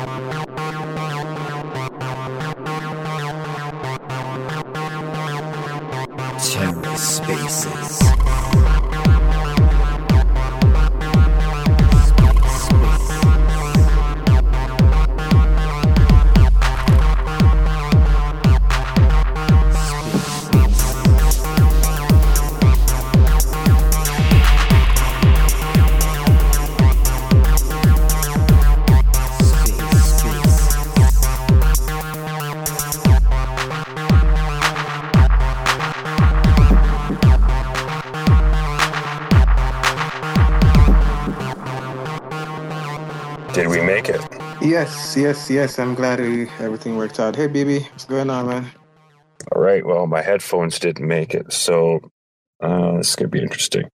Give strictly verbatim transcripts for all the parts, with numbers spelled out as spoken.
Terror Spaces. Did we make it? Yes, yes, yes. I'm glad we, everything worked out. Hey, baby, what's going on, man? All right. Well, my headphones didn't make it, so uh, this is going to be interesting.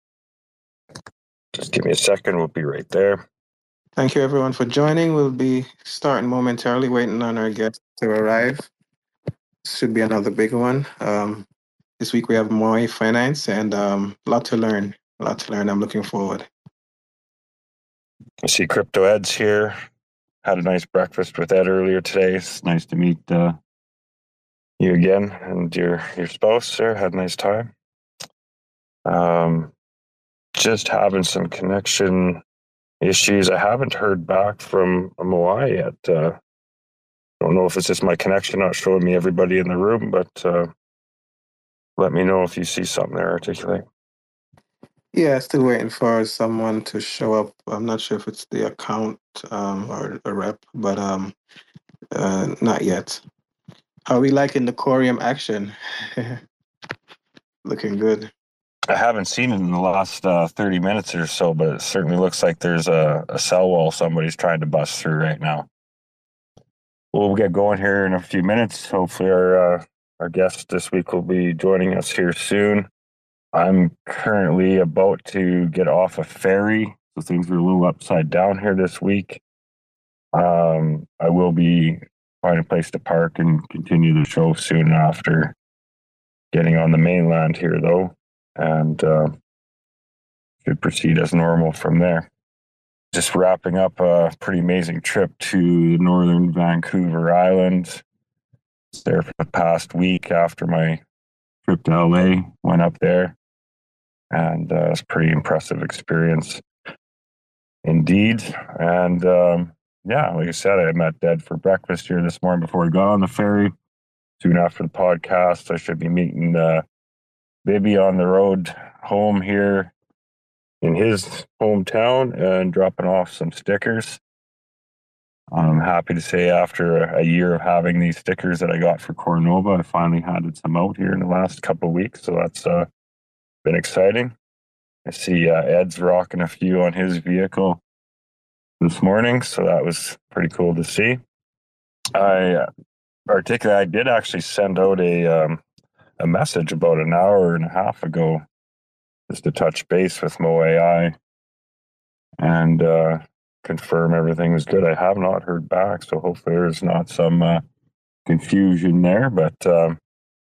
Just give me a second. We'll be right there. Thank you, everyone, for joining. We'll be starting momentarily, waiting on our guests to arrive. Should be another big one. Um, this week we have Moai Finance and um, a lot to learn. A lot to learn. I'm looking forward. I see Crypto Ed's here. Had a nice breakfast with Ed earlier today. It's nice to meet uh, you again and your your spouse, sir. Had a nice time. Um, just having some connection issues. I haven't heard back from Moai yet. Uh, don't know if it's just my connection not showing me everybody in the room, but uh, let me know if you see something there articulate. Yeah, still waiting for someone to show up. I'm not sure if it's the account um, or a rep, but um, uh, not yet. How are we liking the Corium action? Looking good. I haven't seen it in the last uh, thirty minutes or so, but it certainly looks like there's a, a cell wall somebody's trying to bust through right now. We'll get going here in a few minutes. Hopefully our uh, our guest this week will be joining us here soon. I'm currently about to get off a ferry, so things are a little upside down here this week. Um, I will be finding a place to park and continue the show soon after getting on the mainland here, though, and uh, should proceed as normal from there. Just wrapping up a pretty amazing trip to northern Vancouver Island. Was there for the past week after my trip to L A. Went up there, and uh, it's a pretty impressive experience indeed. And um, yeah, like I said, I met Ed for breakfast here this morning before we got on the ferry. Soon after the podcast, I should be meeting uh, Bibby on the road home here in his hometown and dropping off some stickers. I'm happy to say after a year of having these stickers that I got for Cornova, I finally handed some out here in the last couple of weeks. So that's uh, been exciting. I see uh, Ed's rocking a few on his vehicle this morning. So that was pretty cool to see. I uh, articulate, I did actually send out a, um, a message about an hour and a half ago just to touch base with Moai and uh, confirm everything was good. I have not heard back, so hopefully there's not some uh, confusion there, but um,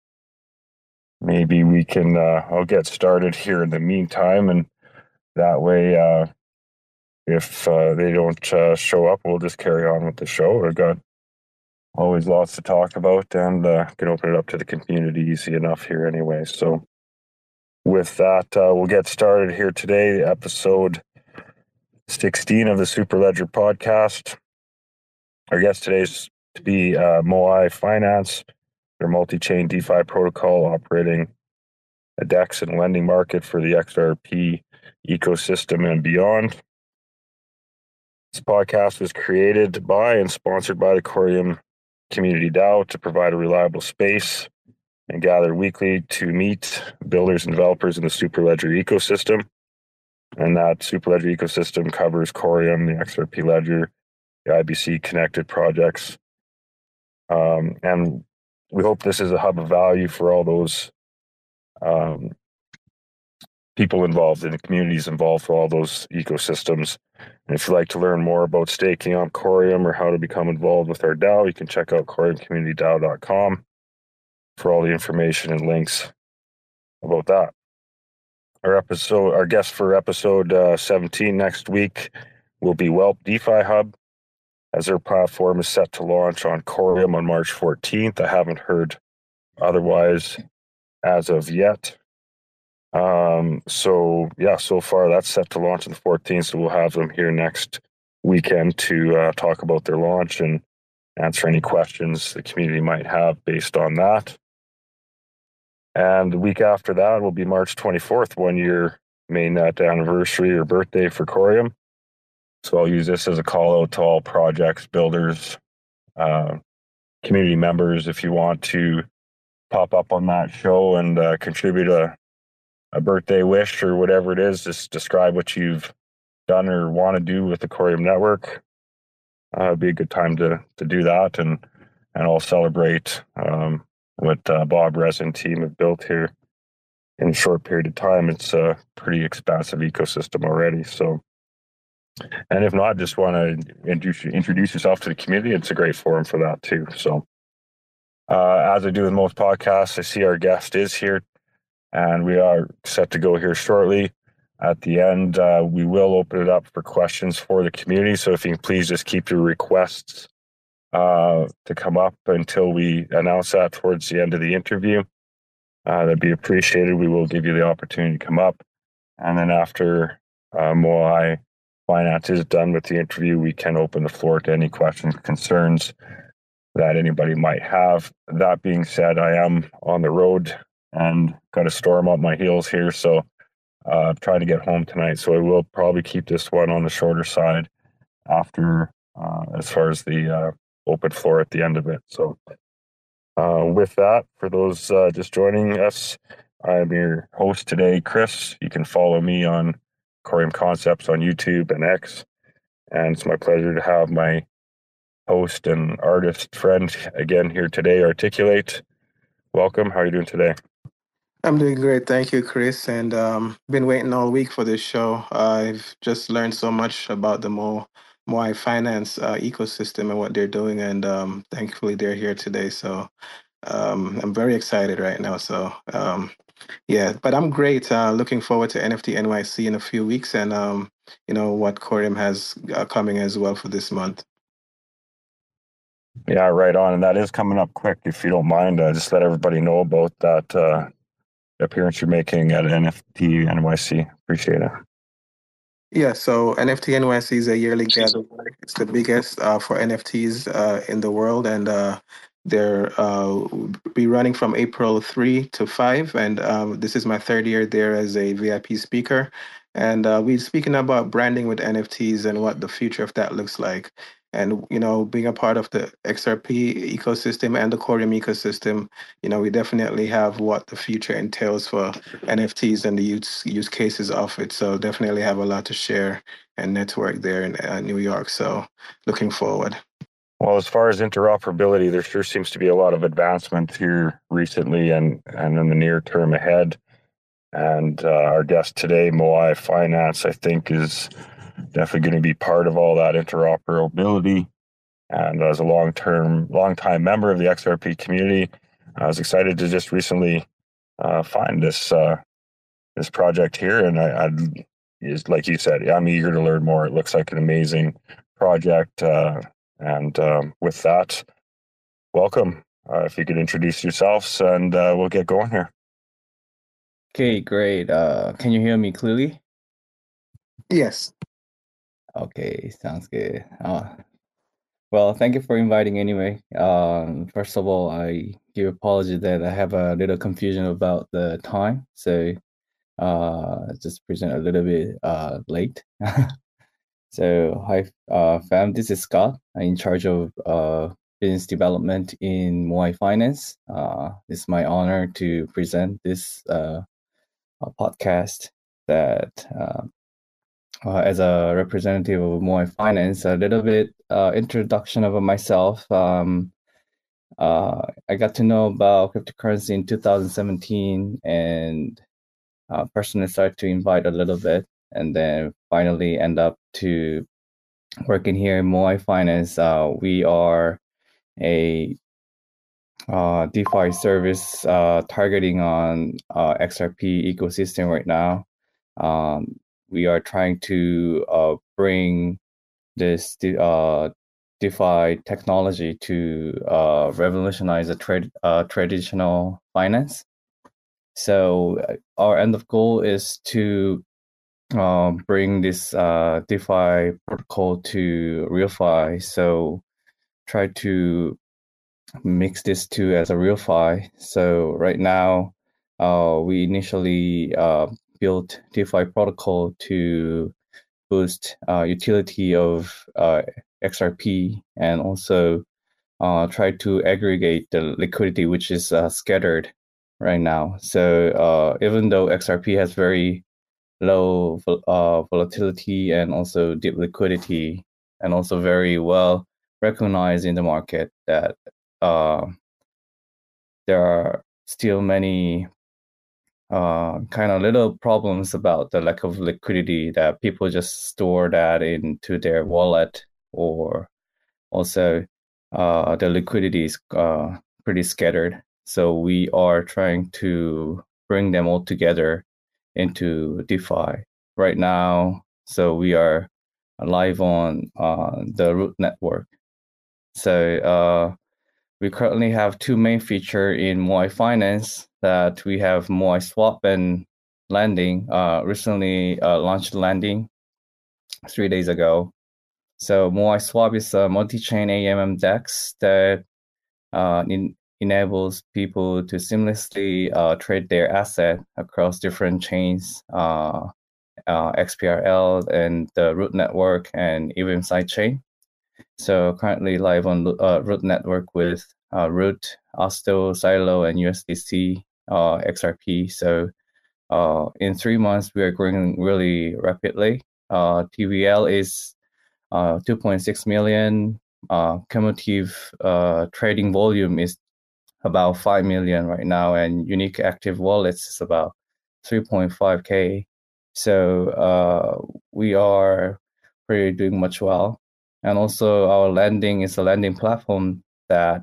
maybe we can, uh, I'll get started here in the meantime, and that way, uh, if uh, they don't uh, show up, we'll just carry on with the show. We've got always lots to talk about, and uh, can open it up to the community easy enough here anyway. So with that, uh, we'll get started here today, episode sixteen of the Superledger podcast. Our guest today is to be uh, Moai Finance, their multi-chain DeFi protocol operating a DEX and lending market for the X R P ecosystem and beyond. This podcast was created by and sponsored by the Corium Community DAO to provide a reliable space and gather weekly to meet builders and developers in the Superledger ecosystem. And that Superledger ecosystem covers Corium, the X R P Ledger, the I B C connected projects. Um, and we hope this is a hub of value for all those um, people involved in the communities involved for all those ecosystems. And if you'd like to learn more about staking on Corium or how to become involved with our DAO, you can check out corium community dao dot com for all the information and links about that. Our episode, our guest for episode uh, seventeen next week will be Whelp DeFi Hub. as their platform is set to launch on Corium on March fourteenth. I haven't heard otherwise as of yet. Um, so yeah, so far that's set to launch on the fourteenth. So we'll have them here next weekend to uh, talk about their launch and answer any questions the community might have based on that. And the week after that will be March twenty-fourth, one year mainnet anniversary or birthday for Corium. So I'll use this as a call out to all projects, builders, uh, community members. If you want to pop up on that show and uh, contribute a, a birthday wish or whatever it is, just describe what you've done or want to do with the Corium network. Uh, it'd be a good time to to do that, and and I'll celebrate um, what uh, Bob Rez and team have built here in a short period of time. It's a pretty expansive ecosystem already. So, and if not, just want to introduce introduce yourself to the community. It's a great forum for that too. So, uh, as I do with most podcasts, I see our guest is here, and we are set to go here shortly. At the end, uh, we will open it up for questions for the community. So if you can please just keep your requests uh, to come up until we announce that towards the end of the interview. Uh, that'd be appreciated. We will give you the opportunity to come up. And then after uh, Moai Finance is done with the interview, we can open the floor to any questions, concerns that anybody might have. That being said, I am on the road and got a storm up my heels here. So Uh, trying to get home tonight, so I will probably keep this one on the shorter side after, uh, as far as the uh, open floor at the end of it. So, uh, with that, for those uh, just joining us, I'm your host today, Chris. You can follow me on Corium Concepts on YouTube and X, and it's my pleasure to have my host and artist friend again here today, Articulate. Welcome. How are you doing today? I'm doing great. Thank you, Chris. And um, been waiting all week for this show. I've just learned so much about the Mo Moai Finance uh, ecosystem and what they're doing. And um, thankfully, they're here today. So um, I'm very excited right now. So um, yeah, but I'm great. Uh, looking forward to N F T N Y C in a few weeks, and um, you know what Corium has uh, coming as well for this month. Yeah, right on. And that is coming up quick. If you don't mind, uh, just let everybody know about that uh, appearance you're making at N F T N Y C. Appreciate it. Yeah, so N F T N Y C is a yearly gathering. It's the biggest uh, for N F Ts uh, in the world, and uh, they're uh, be running from April three to five. And um, this is my third year there as a V I P speaker. And uh, we're speaking about branding with N F Ts and what the future of that looks like. And, you know, being a part of the X R P ecosystem and the Corium ecosystem, you know, we definitely have what the future entails for N F Ts and the use, use cases of it. So definitely have a lot to share and network there in uh, New York. So looking forward. Well, as far as interoperability, there sure seems to be a lot of advancement here recently and, and in the near term ahead. And uh, our guest today, Moai Finance, I think is definitely going to be part of all that interoperability. And as a long-term, long-time member of the X R P community, I was excited to just recently uh, find this uh, this project here. And I, I'd, is like you said, I'm eager to learn more. It looks like an amazing project. Uh, and um, with that, welcome. Uh, if you could introduce yourselves, and uh, we'll get going here. Okay, great. Uh, can you hear me clearly? Yes. Okay, sounds good. Uh, well, thank you for inviting anyway. Um, first of all, I give apology that I have a little confusion about the time, so uh, just present a little bit uh, late. So, hi, uh, fam. This is Scott. I'm in charge of uh, business development in Moai Finance. Uh, it's my honor to present this uh, podcast that. Uh, Uh, as a representative of Moai Finance, a little bit uh, introduction of myself. Um, uh, I got to know about cryptocurrency in two thousand seventeen, and uh, personally started to invite a little bit, and then finally end up to working here in Moai Finance. Uh, we are a uh, DeFi service uh, targeting on uh, X R P ecosystem right now. Um, we are trying to uh, bring this uh, DeFi technology to uh, revolutionize the trade uh, traditional finance. So our end of goal is to uh, bring this uh, DeFi protocol to RealFi. So try to mix this two as a RealFi. So right now, uh, we initially uh, built DeFi protocol to boost uh, utility of uh, X R P and also uh, try to aggregate the liquidity, which is uh, scattered right now. So uh, even though X R P has very low uh, volatility and also deep liquidity, and also very well recognized in the market that uh, there are still many uh, kind of little problems about the lack of liquidity, that people just store that into their wallet, or also uh, the liquidity is uh, pretty scattered. So we are trying to bring them all together into DeFi right now. So we are live on uh, the Root network. So uh, we currently have two main features in Moai Finance, that we have Moai Swap and Lending. Uh, recently uh, launched Lending three days ago. So Moai Swap is a multi-chain A M M DEX that uh, in, enables people to seamlessly uh, trade their asset across different chains, uh, uh, X P R L and the Root network, and even sidechain. So currently live on uh, Root network with uh, Root, Osto, Silo, and U S D C, uh, X R P. So uh, in three months, we are growing really rapidly. Uh, T V L is uh, two point six million. Uh, cumulative uh, trading volume is about five million right now, and unique active wallets is about three point five K. So uh, we are pretty doing much well. And also our lending is a lending platform that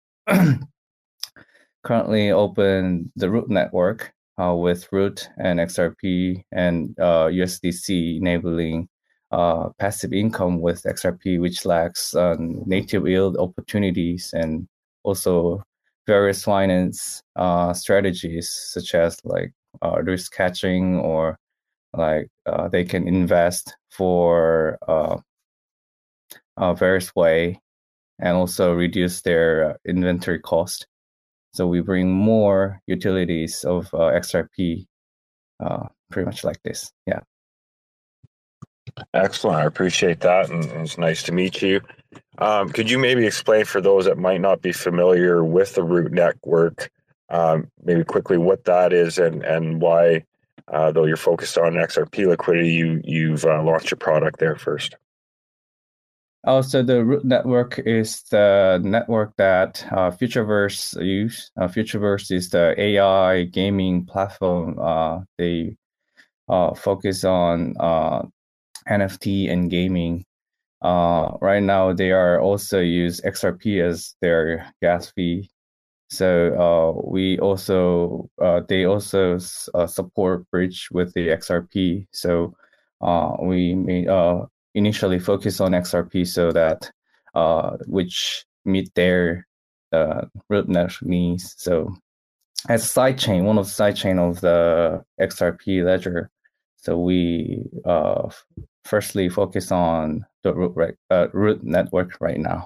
currently open the Root network uh, with Root and X R P and uh, U S D C, enabling uh, passive income with X R P, which lacks uh, native yield opportunities, and also various finance uh, strategies, such as like uh, risk catching, or like uh, they can invest for uh, uh, various way, and also reduce their inventory cost. So we bring more utilities of uh, X R P, uh, pretty much like this. Yeah. Excellent. I appreciate that, and it's nice to meet you. Um, could you maybe explain for those that might not be familiar with the Root network, um, maybe quickly what that is, and and why, uh, though you're focused on X R P liquidity, you you've uh, launched your product there first? Also, the Root network is the network that uh, Futureverse use. Uh, Futureverse is the A I gaming platform. Uh, they uh, focus on uh, N F T and gaming. Uh, right now, they are also use X R P as their gas fee. So uh, we also uh, they also uh, support bridge with the X R P. So uh, we made uh, initially focus on X R P, so that uh, which meet their uh, Root network needs. So as a sidechain, one of the sidechain of the X R P ledger. So we uh, firstly focus on the Root, uh, Root network right now.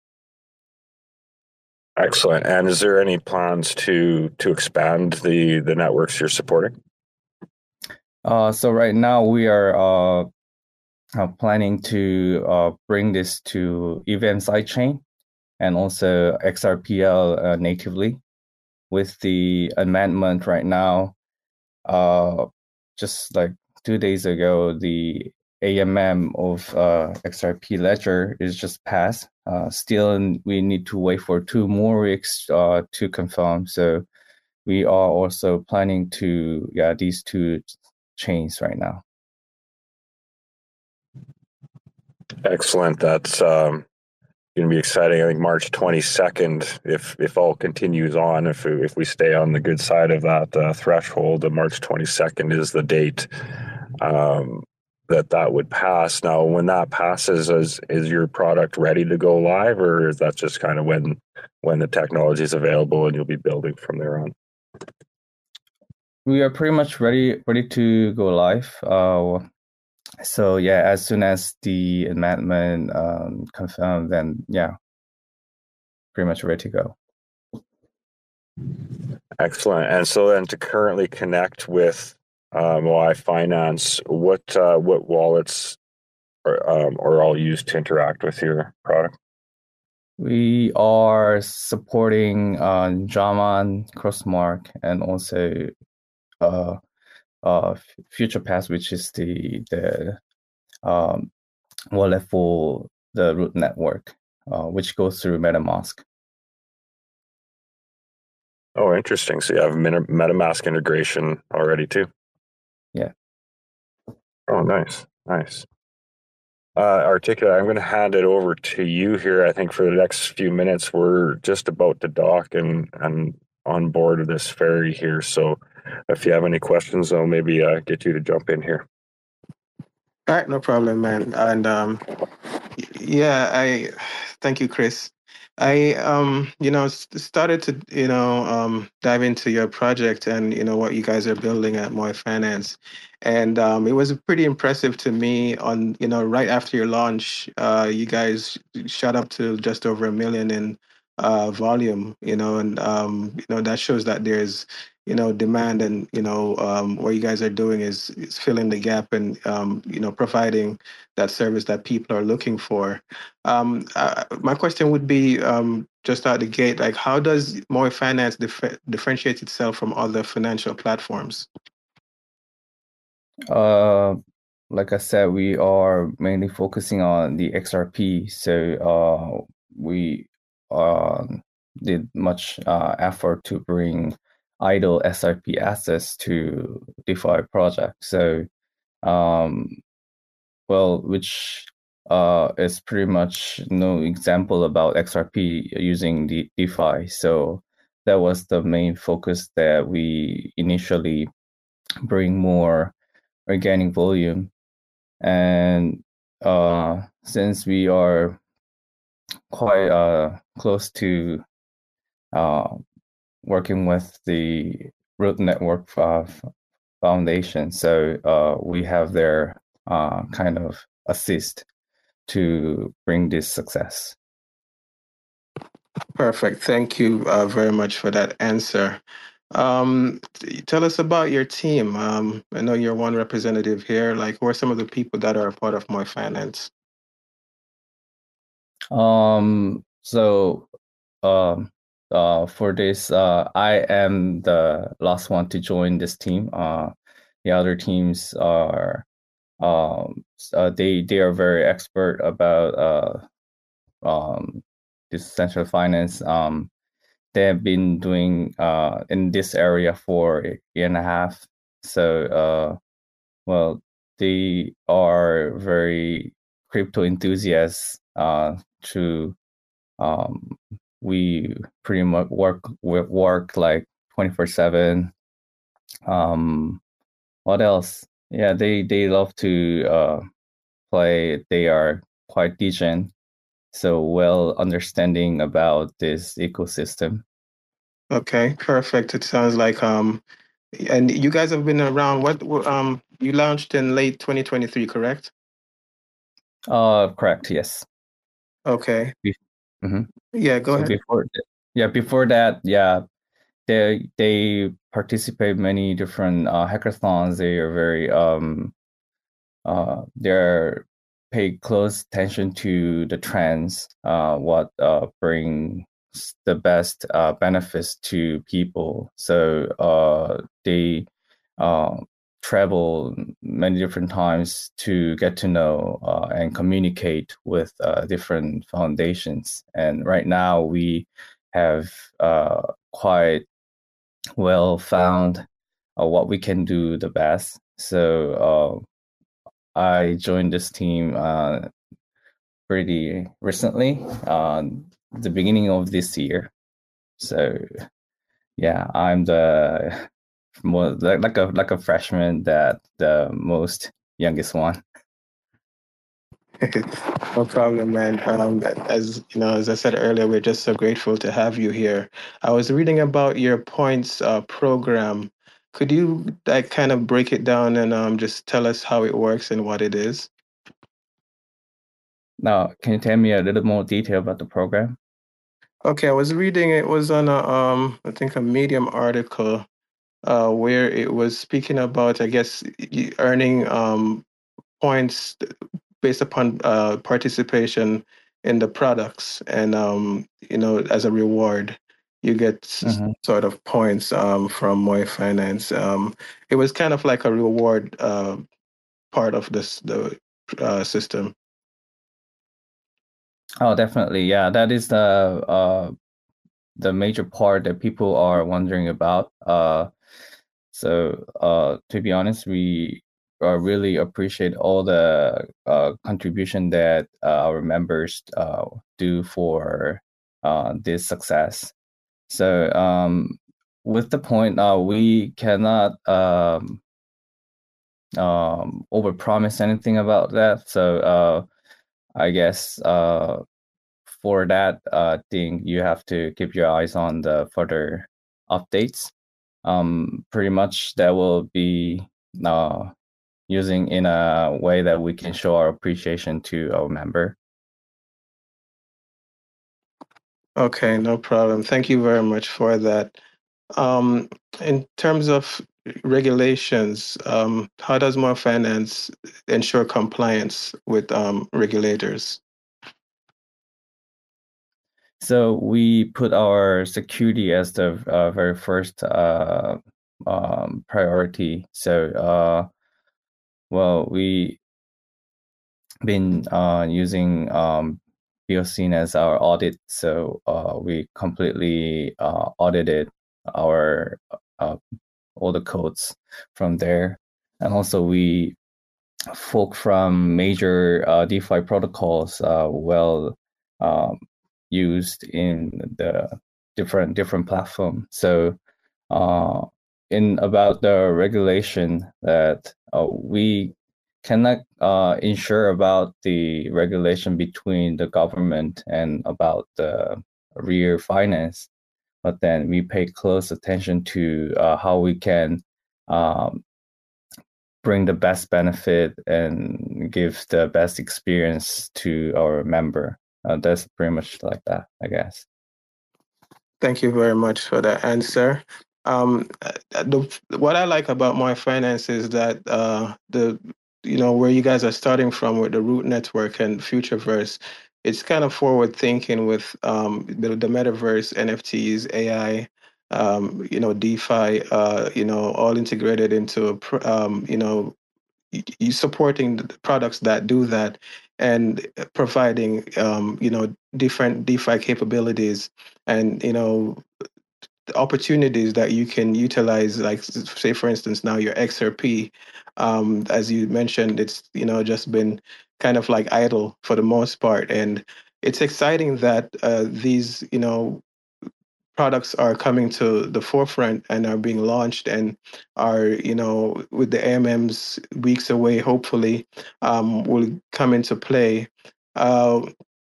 Excellent. And is there any plans to to expand the the networks you're supporting? Uh, so right now we are uh, uh, planning to uh, bring this to E V M sidechain and also X R P L uh, natively. With the amendment right now, uh, just like two days ago, the A M M of uh, X R P ledger is just passed. Uh, still, we need to wait for two more weeks uh, to confirm. So we are also planning to yeah these two chains right now. Excellent. That's um, going to be exciting. I think March twenty-second, if if all continues on, if if we stay on the good side of that uh, threshold, the March twenty-second is the date. Um, that that would pass. Now, when that passes, is is your product ready to go live, or is that just kind of when when the technology is available and you'll be building from there on? We are pretty much ready ready to go live. Uh, so yeah, as soon as the amendment um, confirmed, then yeah, pretty much ready to go. Excellent. And so then to currently connect with um, Y Finance, what uh, what wallets are, um, are all used to interact with your product? We are supporting uh, Jaman, Crossmark, and also uh, uh, FuturePass, which is the the um, wallet for the root network, uh, which goes through MetaMask. Oh, interesting. So you have MetaMask integration already too? Yeah. Oh, nice. Nice. Uh, Articulate, I'm going to hand it over to you here. I think for the next few minutes, we're just about to dock and, and on board this ferry here. So if you have any questions, I'll maybe uh, get you to jump in here. All right, no problem, man. And um, yeah, I thank you, Chris. I um, you know, started to you know um, dive into your project and you know what you guys are building at Moy Finance, and um, it was pretty impressive to me. On you know, right after your launch, uh, you guys shot up to just over a million in uh, volume. You know, and um, you know that shows that there's you know demand, and you know um, what you guys are doing is is filling the gap and um, you know providing that service that people are looking for. Um, uh, my question would be um, just out the gate, like how does Moy Finance dif- differentiate itself from other financial platforms? Uh, like I said, we are mainly focusing on the X R P. So uh, we uh, did much uh, effort to bring idle S R P assets to DeFi project. So, um, well, which uh, is pretty much no example about X R P using the DeFi. So that was the main focus that we initially bring more organic volume. And uh, since we are quite uh, close to uh, working with the Root Network uh, Foundation, so uh, we have their uh, kind of assist to bring this success. Perfect. Thank you uh, very much for that answer. Um, tell us about your team. Um, I know you're one representative here. Like, who are some of the people that are a part of Moy Finance? Um, so um, uh, for this, uh, I am the last one to join this team. Uh, the other teams are um, uh, they they are very expert about uh, um, decentralized finance. Um, they have been doing uh, in this area for a year and a half. So, uh, well, they are very crypto enthusiasts. Uh, to um, we pretty much work work like twenty-four seven. Um, what else? Yeah, they they love to uh, play. They are quite decent, so well understanding about this ecosystem. Okay, perfect. It sounds like um, and you guys have been around. What um, you launched in late twenty twenty-three, correct? Uh, correct. Yes. Okay. Be- mm-hmm. Yeah, go so ahead. Before, yeah, before that, yeah, they they participate many different uh, hackathons. They are very um, uh, they're pay close attention to the trends, uh, what uh, brings the best uh, benefits to people. So uh, they uh, travel many different times to get to know uh, and communicate with uh, different foundations. And right now we have uh, quite well found uh, what we can do the best. So uh, I joined this team uh, pretty recently, uh, the beginning of this year. So yeah, I'm the more like, like a like a freshman that the most youngest one. No problem, man. Um, as you know, as I said earlier, we're just so grateful to have you here. I was reading about your points uh, program. Could you like kind of break it down and um, just tell us how it works and what it is? Now, can you tell me a little more detail about the program? Okay, I was reading. It was on a um, I think a Medium article uh, where it was speaking about, I guess, y- earning um, points based upon uh, participation in the products, and um, you know, as a reward, you get s- Mm-hmm. sort of points um, from Moy Finance. Um, it was kind of like a reward uh, part of this the uh, system. Oh, definitely. Yeah, that is the uh, the major part that people are wondering about. Uh, so, uh, to be honest, we uh, really appreciate all the uh, contribution that uh, our members uh, do for uh, this success. So, um, with the point, uh, we cannot um, um, overpromise anything about that. So, uh, I guess uh, for that uh, thing, you have to keep your eyes on the further updates. Um, pretty much that will be uh, using in a way that we can show our appreciation to our member. Okay, no problem. Thank you very much for that. Um, in terms of regulations, um, how does More Finance ensure compliance with um, regulators? So we put our security as the uh, very first uh, um, priority. So, uh, well, we been uh, using um, Biosyn as our audit, so uh, we completely uh, audited our uh, all the codes from there, and also we fork from major uh, DeFi protocols uh, well um, used in the different different platform. So uh, in about the regulation that uh, we cannot uh, ensure about the regulation between the government and about the real finance, but then we pay close attention to uh, how we can um, bring the best benefit and give the best experience to our member. Uh, that's pretty much like that, I guess. Thank you very much for that answer. Um, uh, the, what I like about My Finance is that uh, the you know where you guys are starting from with the Root Network and Futureverse, it's kind of forward thinking with um, the, the metaverse, N F Ts, A I, um, you know, DeFi, uh, you know, all integrated into a pr- um, you know you supporting the products that do that and providing um, you know different DeFi capabilities and you know the opportunities that you can utilize, like say for instance now your X R P, um, as you mentioned, it's you know just been kind of like idle for the most part, and it's exciting that uh, these you know products are coming to the forefront and are being launched and are, you know, with the A M Ms weeks away, hopefully, um, will come into play. Uh,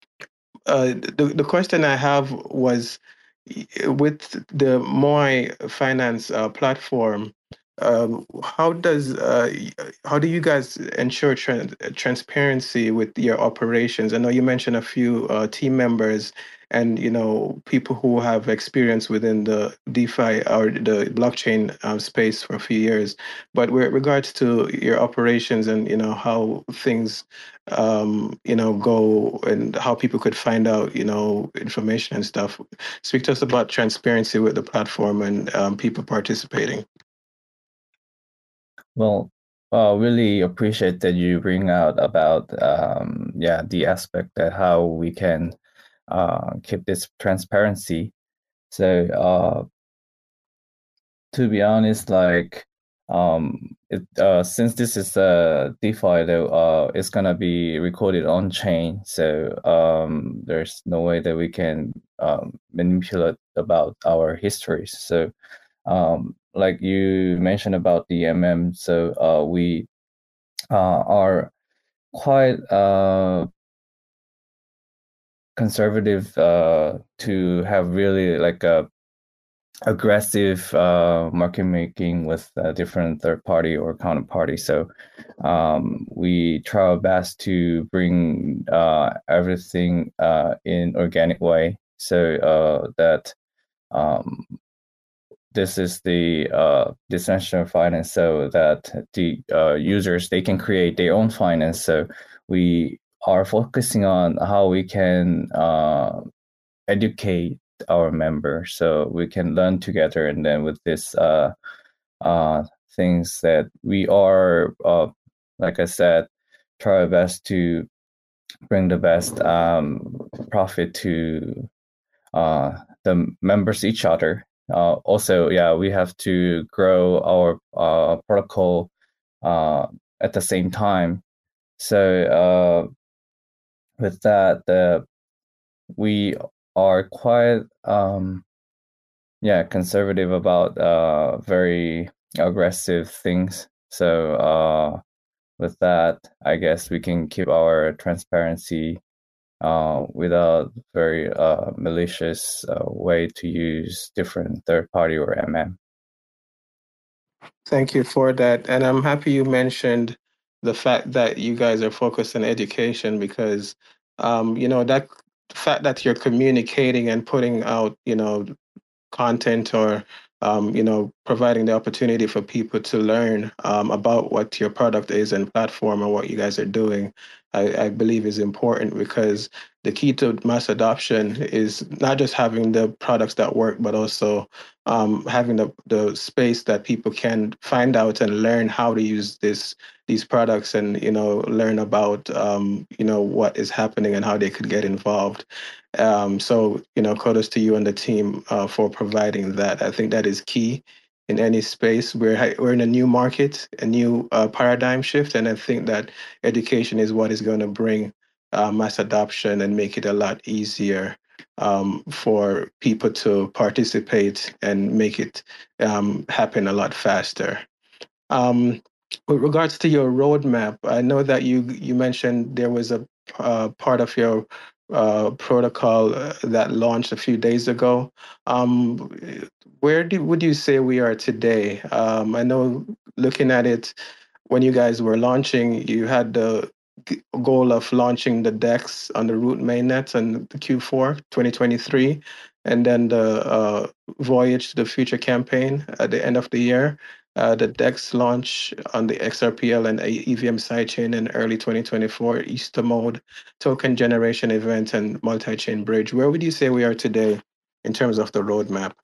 uh, the, the question I have was with the Moi Finance uh, platform, um, how does uh, how do you guys ensure tran transparency with your operations? I know you mentioned a few uh, team members and you know people who have experience within the DeFi or the blockchain uh, space for a few years, but with regards to your operations and you know how things um, you know go and how people could find out you know information and stuff. Speak to us about transparency with the platform and um, people participating. Well, uh, really appreciate that you bring out about um, yeah the aspect that how we can uh, keep this transparency. So uh, to be honest, like um, it uh, since this is a DeFi, though, uh, it's gonna be recorded on chain. So um, there's no way that we can um, manipulate about our histories. So um, like you mentioned about the M M, so uh, we uh, are quite uh, conservative uh, to have really like a aggressive uh, market making with a different third party or counterparty. So um, we try our best to bring uh, everything uh, in organic way, so uh, that um, this is the uh, decentralized finance, so that the uh, users, they can create their own finance. So we are focusing on how we can uh, educate our members so we can learn together. And then with this uh, uh, things that we are, uh, like I said, try our best to bring the best um, profit to uh, the members, each other. Uh, also, yeah, we have to grow our uh, protocol uh, at the same time. So uh, with that, the we are quite um, yeah conservative about uh, very aggressive things. So uh, with that, I guess we can keep our transparency uh, without very uh, malicious uh, way to use different third party or M M. Thank you for that. And I'm happy you mentioned the fact that you guys are focused on education because, um, you know, that fact that you're communicating and putting out, you know, content or um, you know, providing the opportunity for people to learn um, about what your product is and platform and what you guys are doing, I, I believe is important because the key to mass adoption is not just having the products that work, but also um, having the, the space that people can find out and learn how to use this these products and you know learn about um, you know what is happening and how they could get involved. Um, so, you know, kudos to you and the team uh, for providing that. I think that is key in any space. We're we're in a new market, a new uh, paradigm shift, and I think that education is what is going to bring uh, mass adoption and make it a lot easier um, for people to participate and make it um, happen a lot faster. Um, with regards to your roadmap, I know that you you mentioned there was a uh, part of your uh, protocol uh, that launched a few days ago. Um, where do, would you say we are today? Um, I know looking at it, when you guys were launching, you had the g- goal of launching the DEX on the root mainnet and the Q four twenty twenty-three, and then the uh, Voyage to the Future campaign at the end of the year. Uh, the DEX launch on the X R P L and E V M sidechain in early twenty twenty-four, Easter mode, token generation event, and multi-chain bridge. Where would you say we are today in terms of the roadmap?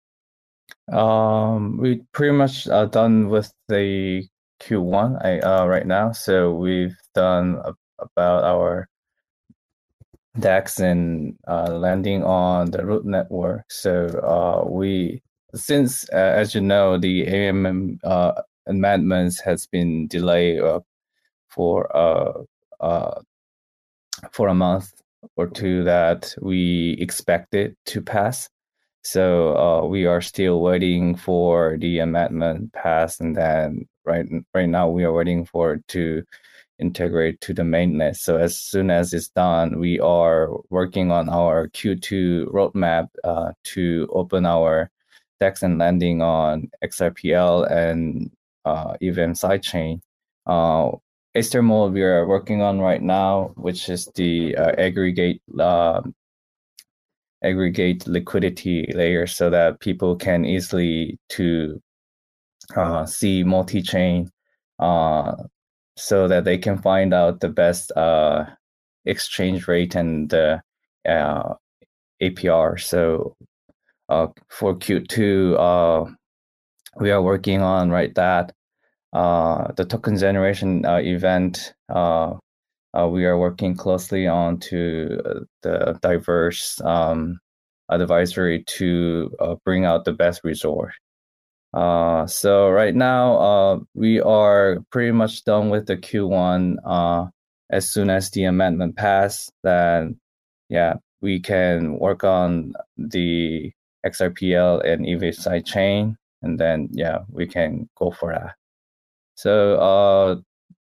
Um, we pretty much are done with the Q one I, uh, right now. So we've done a, about our DEX and uh, landing on the root network. So uh, we, since uh, as you know, the A M M uh, amendments has been delayed uh, for uh, uh, for a month or two that we expected to pass. So uh, we are still waiting for the amendment pass, and then right right now we are waiting for it to integrate to the mainnet. So as soon as it's done, we are working on our Q two roadmap uh, to open our DEX and landing on X R P L and uh, E V M sidechain. Uh, Easter mode we are working on right now, which is the uh, aggregate uh, aggregate liquidity layer, so that people can easily to uh, see multi-chain, uh, so that they can find out the best uh, exchange rate and the uh, A P R. So uh, for Q two, uh, we are working on right that uh, the token generation uh, event. Uh, uh, we are working closely on to uh, the diverse um, advisory to uh, bring out the best result. Uh, so right now, uh, we are pretty much done with the Q one. Uh, as soon as the amendment pass, then yeah, we can work on the X R P L and E V M sidechain, and then yeah, we can go for that. So uh,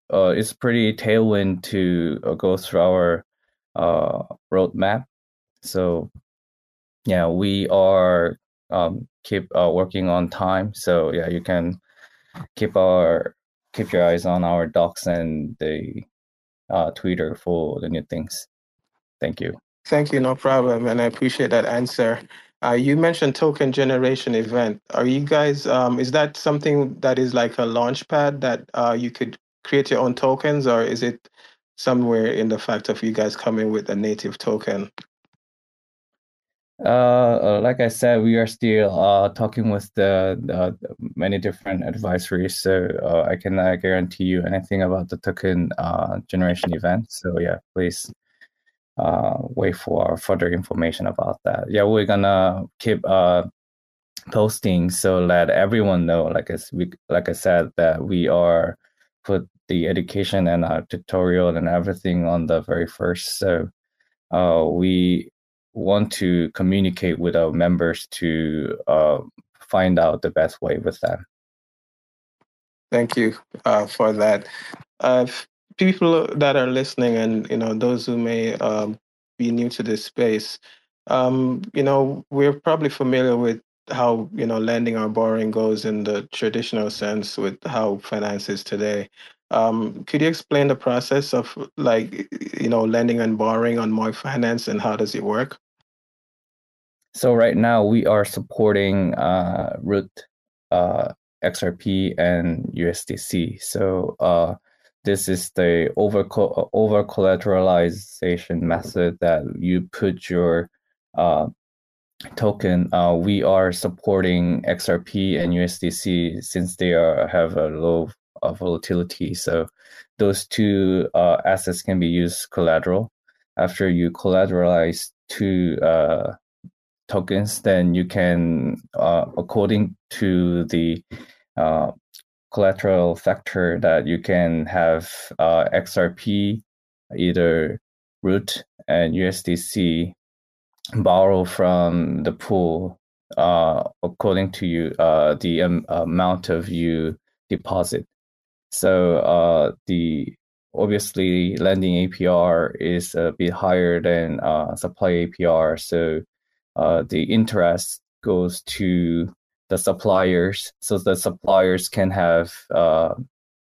uh, it's pretty tailwind to uh, go through our uh, roadmap. So yeah, we are um, keep uh, working on time. So yeah, you can keep our keep your eyes on our docs and the uh, Twitter for the new things. Thank you. Thank you, no problem, and I appreciate that answer. Uh, you mentioned token generation event. Are you guys? Um, is that something that is like a launch pad that uh, you could create your own tokens, or is it somewhere in the fact of you guys coming with a native token? Uh, uh, like I said, we are still uh, talking with the, the many different advisories, so uh, I cannot guarantee you anything about the token uh, generation event. So yeah, please uh, wait for further information about that. Yeah, we're gonna keep uh, posting so let everyone know. Like as we, like I said, that we are put the education and our tutorial and everything on the very first. So uh, we want to communicate with our members to uh, find out the best way with them. Thank you uh, for that. Uh, people that are listening, and you know those who may um, be new to this space, um, you know we're probably familiar with how you know lending or borrowing goes in the traditional sense with how finance is today. Um, could you explain the process of like you know lending and borrowing on Moi Finance and how does it work? So right now we are supporting uh, Root, uh, X R P, and U S D C. So uh, this is the over over collateralization method that you put your uh, token. Uh, we are supporting X R P and U S D C since they are have a low uh, volatility. So those two uh, assets can be used collateral. After you collateralize two uh, tokens, then you can, uh, according to the uh, collateral factor, that you can have uh, X R P, either Root and U S D C, borrow from the pool uh, according to you uh, the um, amount of you deposit. So uh, the obviously lending A P R is a bit higher than uh, supply A P R. So uh, the interest goes to the suppliers, so the suppliers can have uh,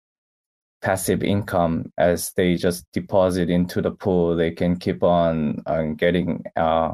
passive income as they just deposit into the pool. They can keep on uh, getting uh,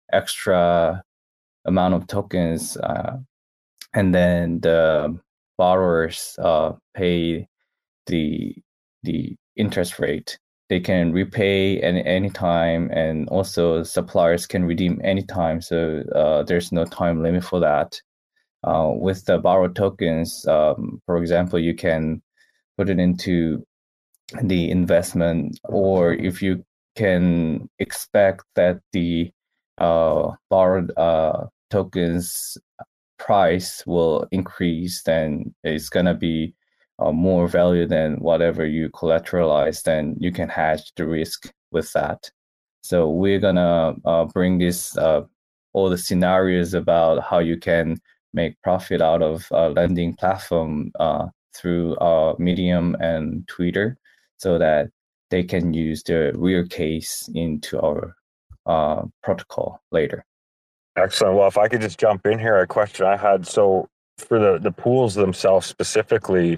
extra amount of tokens, uh, and then the borrowers uh, pay the the interest rate. They can repay any any time, and also suppliers can redeem anytime. So uh, there's no time limit for that. Uh, with the borrowed tokens, um, for example, you can put it into the investment, or if you can expect that the uh, borrowed uh, tokens price will increase, then it's going to be uh, more value than whatever you collateralize, then you can hedge the risk with that. So we're going to uh, bring this, uh, all the scenarios about how you can make profit out of a lending platform uh, through uh, Medium and Twitter, so that they can use the real case into our uh, protocol later. Excellent. Well, if I could just jump in here, a question I had. So for the, the pools themselves specifically,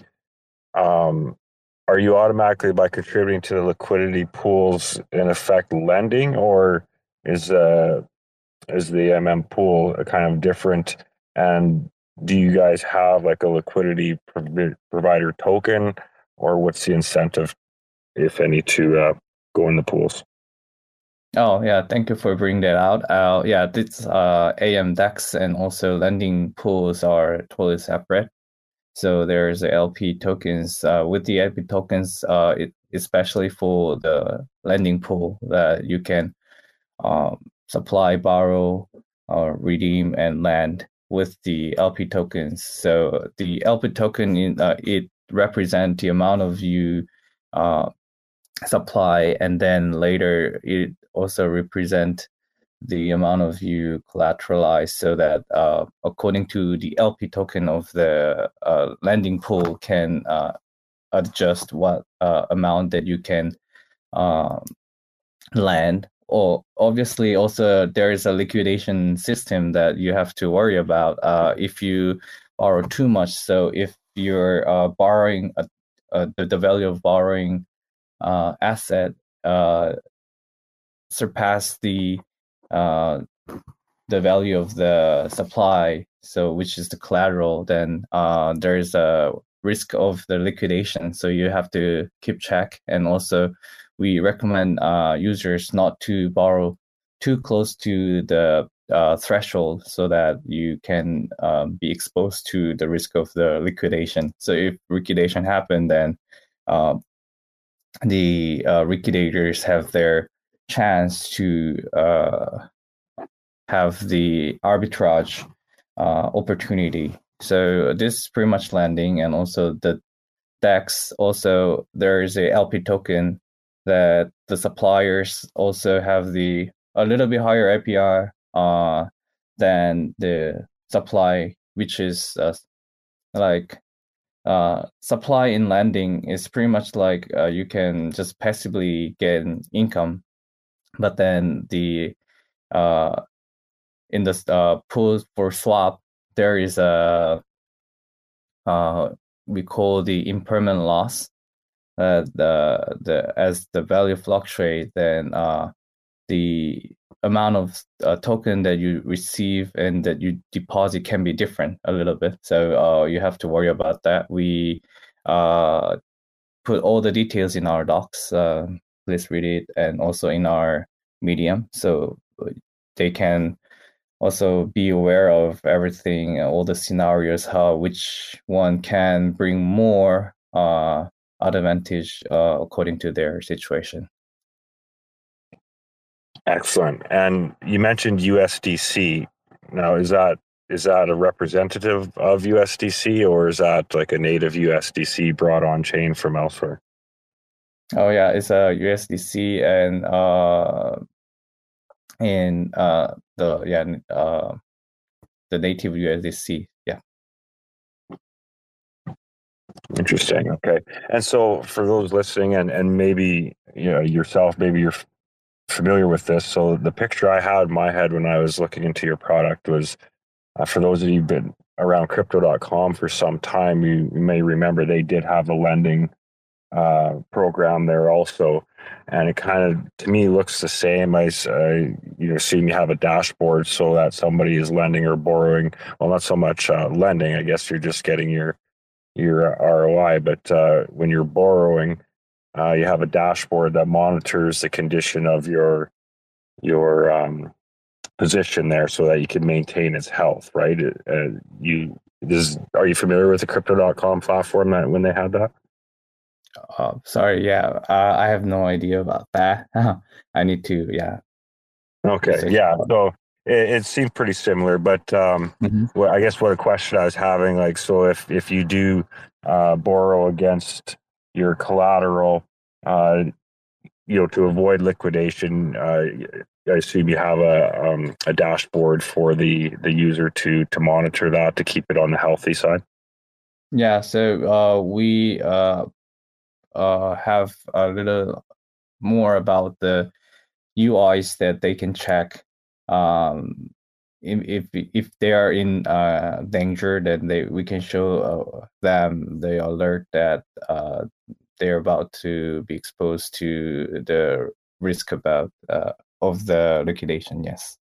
um, are you automatically, by contributing to the liquidity pools, in effect lending, or is uh, is the M M pool a kind of different? And do you guys have like a liquidity prov- provider token, or what's the incentive, if any, to uh, go in the pools? Oh yeah, thank you for bringing that out. Uh, yeah, this uh, A M DEX and also lending pools are totally separate. So there's the L P tokens. Uh, with the L P tokens, uh, it, especially for the lending pool, that you can um, supply, borrow, uh, redeem, and lend with the L P tokens. So the L P token, in, uh, it represents the amount of you uh, supply, and then later it also represent the amount of you collateralize, so that uh, according to the L P token of the uh, lending pool can uh, adjust what uh, amount that you can um, lend. Or obviously, also there is a liquidation system that you have to worry about uh, if you borrow too much. So if you're uh, borrowing a, a, the, the value of borrowing uh, asset uh, surpass the uh, the value of the supply, so which is the collateral, then uh, there is a risk of the liquidation. So you have to keep track. And also, we recommend uh, users not to borrow too close to the uh, threshold, so that you can um, be exposed to the risk of the liquidation. So if liquidation happen, then uh, the uh, liquidators have their chance to uh, have the arbitrage uh, opportunity. So this is pretty much lending. And also the D E X, also there is a L P token that the suppliers also have the a little bit higher A P I uh, than the supply, which is uh, like uh, supply in lending is pretty much like uh, you can just passively get income, but then the uh, in the uh, pool for swap, there is a uh, we call the impermanent loss. Uh, the the as the value fluctuates, then uh, the amount of uh, token that you receive and that you deposit can be different a little bit. So uh, you have to worry about that. We uh, put all the details in our docs. Uh, please read it, and also in our Medium, so they can also be aware of everything, all the scenarios, how which one can bring more uh, advantage uh, according to their situation. Excellent. And you mentioned U S D C. Now, is that is that a representative of U S D C, or is that like a native U S D C brought on chain from elsewhere? Oh yeah, it's a U S D C and uh, in uh, the yeah uh, the native U S D C. Yeah. Interesting. Okay. And so for those listening, and and maybe you know yourself, maybe you're familiar with this. So the picture I had in my head when I was looking into your product was, uh, for those of you who've been around crypto dot com for some time, you, you may remember they did have a lending uh, program there also. And it kind of, to me, looks the same as, uh, you know, seeing you have a dashboard so that somebody is lending or borrowing. Well, not so much uh, lending. I guess you're just getting your your R O I. But uh, when you're borrowing, uh, you have a dashboard that monitors the condition of your your um, position there, so that you can maintain its health. Right? Uh, you this are you familiar with the crypto dot com platform that when they had that? Uh, sorry, yeah, uh, I have no idea about that. I need to, yeah. Okay, yeah. So it, it seems pretty similar, but um, mm-hmm. well, I guess what a question I was having, like, so if if you do uh, borrow against your collateral, uh, you know, to avoid liquidation, uh, I assume you have a um, a dashboard for the the user to to monitor that, to keep it on the healthy side. Yeah. So uh, we uh, uh, have a little more about the U Is that they can check. Um, if if if they are in uh, danger, then they we can show uh, them the alert that uh, they're about to be exposed to the risk about uh, of the liquidation. Yes.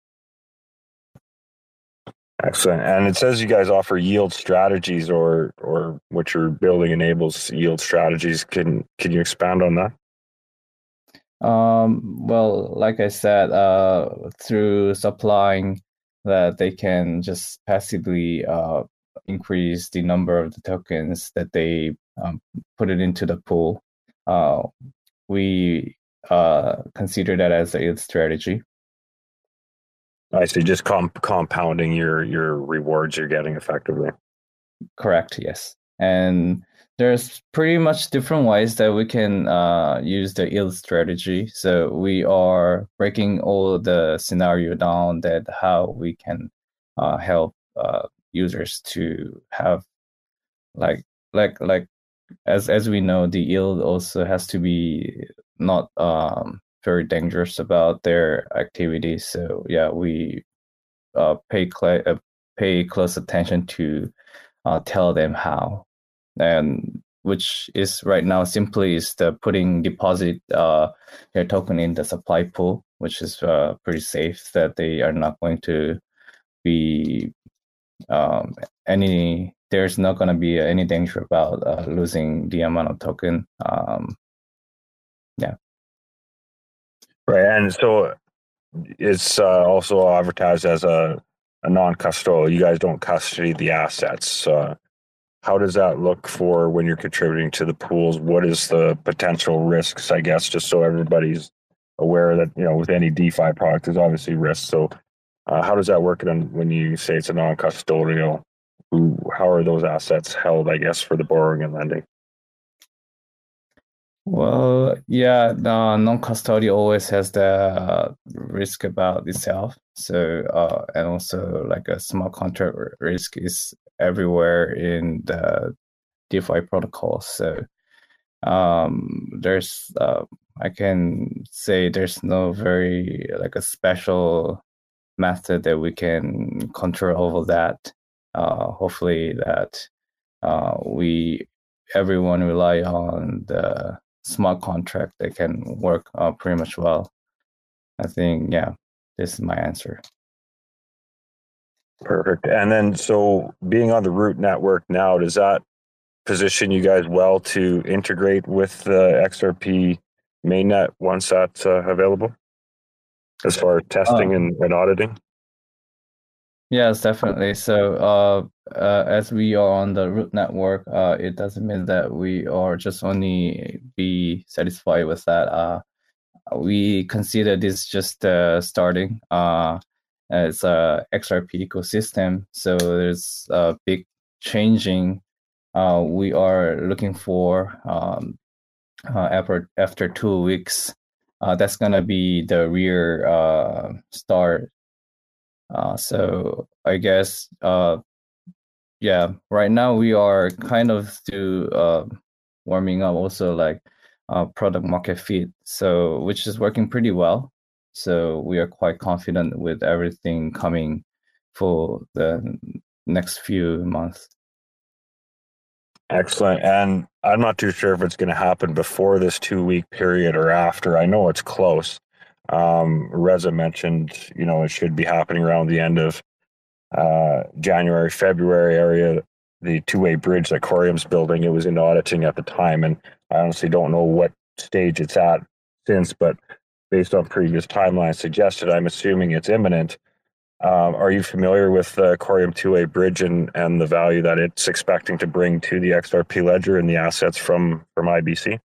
Excellent. And it says you guys offer yield strategies, or or what you're building enables yield strategies. Can can you expand on that? Um, well, like I said, uh, through supplying that they can just passively uh, increase the number of the tokens that they um, put it into the pool. Uh, we uh, consider that as a yield strategy. I see. Just comp- compounding your your rewards you're getting effectively. Correct. Yes. And there's pretty much different ways that we can uh, use the yield strategy. So we are breaking all the scenario down, that how we can uh, help uh, users to have like like like as as we know, the yield also has to be not um, very dangerous about their activities. So yeah, we uh, pay cl- uh, pay close attention to uh, tell them how, and which is right now simply is the putting deposit uh, their token in the supply pool, which is uh, pretty safe that they are not going to be um, any there's not going to be any danger about uh, losing the amount of token. Um, yeah. Right, and so it's uh, also advertised as a, a non-custodial. You guys don't custody the assets. Uh, how does that look for when you're contributing to the pools? What is the potential risks, I guess, just so everybody's aware that, you know, with any DeFi product, there's obviously risks. So uh, how does that work when you say it's a non-custodial? Who, how are those assets held, I guess, for the borrowing and lending? Well, yeah, the non-custodial always has the uh, risk about itself. So, uh, and also like a smart contract risk is everywhere in the DeFi protocols. So, um, there's, uh, I can say there's no very like a special method that we can control over that. Uh, hopefully that uh, we everyone rely on the smart contract that can work uh, pretty much well. I think, yeah, this is my answer. Perfect. And then, so being on the Root network now, does that position you guys well to integrate with the X R P mainnet once that's uh, available, as far as testing uh, and, and auditing? Yes, definitely. So uh, uh, as we are on the Root network, uh, it doesn't mean that we are just only be satisfied with that. Uh, we consider this just uh, starting. Uh, it's a X R P ecosystem, so there's a big changing. Uh, we are looking for um, uh, after after two weeks. Uh, that's gonna be the real uh, start. Uh, so I guess, uh, yeah, right now we are kind of still uh, warming up also like uh, product market fit, so which is working pretty well. So we are quite confident with everything coming for the next few months. Excellent. And I'm not too sure if it's going to happen before this two week period or after. I know it's close. Um, Reza mentioned, you know, it should be happening around the end of uh, January, February area. The two-way bridge that Corium's building, it was in auditing at the time, and I honestly don't know what stage it's at since, but based on previous timelines suggested, I'm assuming it's imminent. Um, are you familiar with the Corium two-way bridge and, and the value that it's expecting to bring to the X R P ledger and the assets from, from I B C?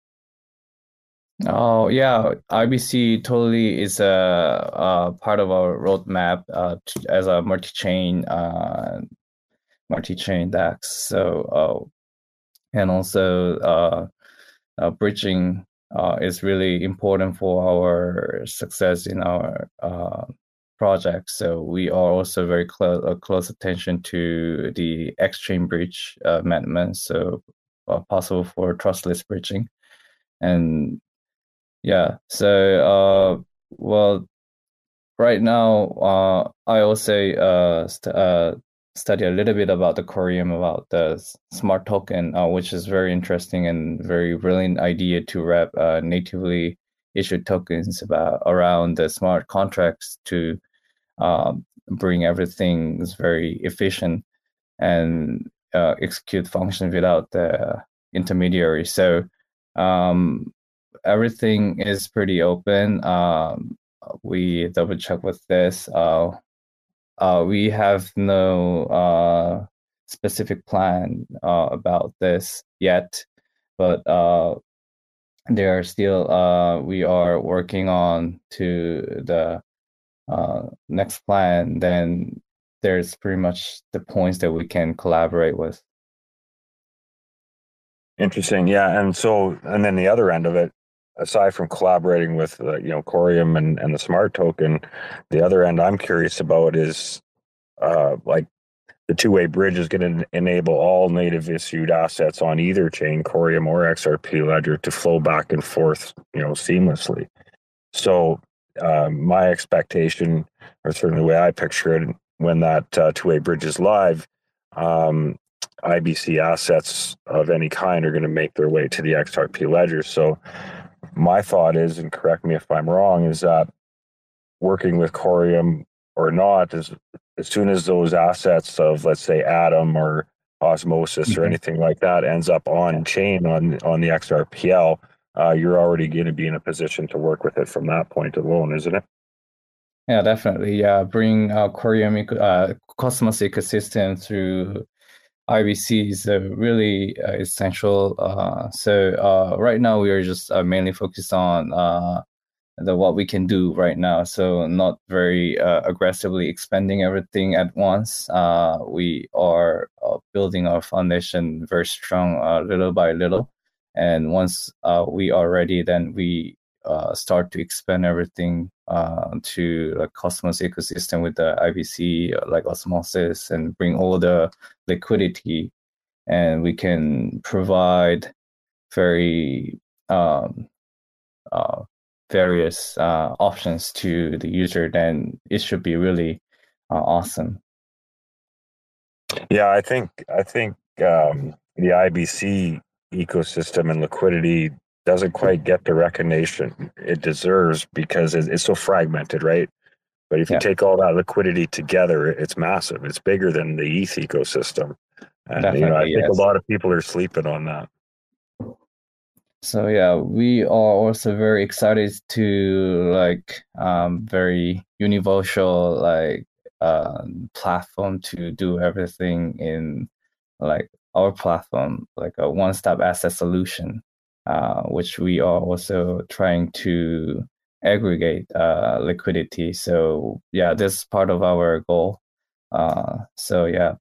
Oh yeah, I B C totally is a, a part of our roadmap uh, to, as a multi-chain uh, multi-chain DEX. So uh, and also uh, uh, bridging uh, is really important for our success in our uh, project. So we are also very close uh, close attention to the exchange bridge uh, amendment. So uh, possible for trustless bridging, and yeah. So uh, well, right now uh, I also uh, st- uh, study a little bit about the Corium, about the smart token, uh, which is very interesting and very brilliant idea to wrap uh, natively issued tokens about around the smart contracts to um, bring everything very efficient and uh, execute functions without the intermediary. So um, everything is pretty open. Um, we double check with this. Uh, uh, we have no uh, specific plan uh, about this yet, but uh, there are still uh, we are working on to the uh, next plan. Then there's pretty much the points that we can collaborate with. Interesting, yeah. And so, and then the other end of it, aside from collaborating with uh, you know Corium and, and the smart token, the other end I'm curious about is uh, like the two-way bridge is going to enable all native issued assets on either chain, Corium or X R P Ledger, to flow back and forth, you know, seamlessly. So um, my expectation, or certainly the way I picture it, when that uh, two-way bridge is live, um, I B C assets of any kind are going to make their way to the X R P Ledger. So my thought is, and correct me if I'm wrong, is that working with Corium or not, is as soon as those assets of, let's say, Atom or Osmosis mm-hmm. or anything like that ends up on chain on on the X R P L, uh, you're already going to be in a position to work with it from that point alone, isn't it? Yeah, definitely. Yeah, bring uh, Corium uh, Cosmos ecosystem through I B C is uh, really uh, essential. Uh, so uh, right now we are just uh, mainly focused on uh, the what we can do right now. So not very uh, aggressively expanding everything at once. Uh, we are uh, building our foundation very strong, uh, little by little. And once uh, we are ready, then we uh, start to expand everything uh, to the Cosmos ecosystem with the I B C, uh, like Osmosis, and bring all the liquidity. And we can provide very um, uh, various uh, options to the user, then it should be really uh, awesome. Yeah, I think I think um, the I B C ecosystem and liquidity doesn't quite get the recognition it deserves because it's so fragmented, right? But if you yeah. take all that liquidity together, it's massive. It's bigger than the E T H ecosystem. And Definitely, you know, I think yes. a lot of people are sleeping on that. So yeah, we are also very excited to like um, very universal like uh, platform to do everything in like our platform, like a one-stop asset solution, uh, which we are also trying to aggregate uh, liquidity. So yeah, this is part of our goal. Uh, so yeah,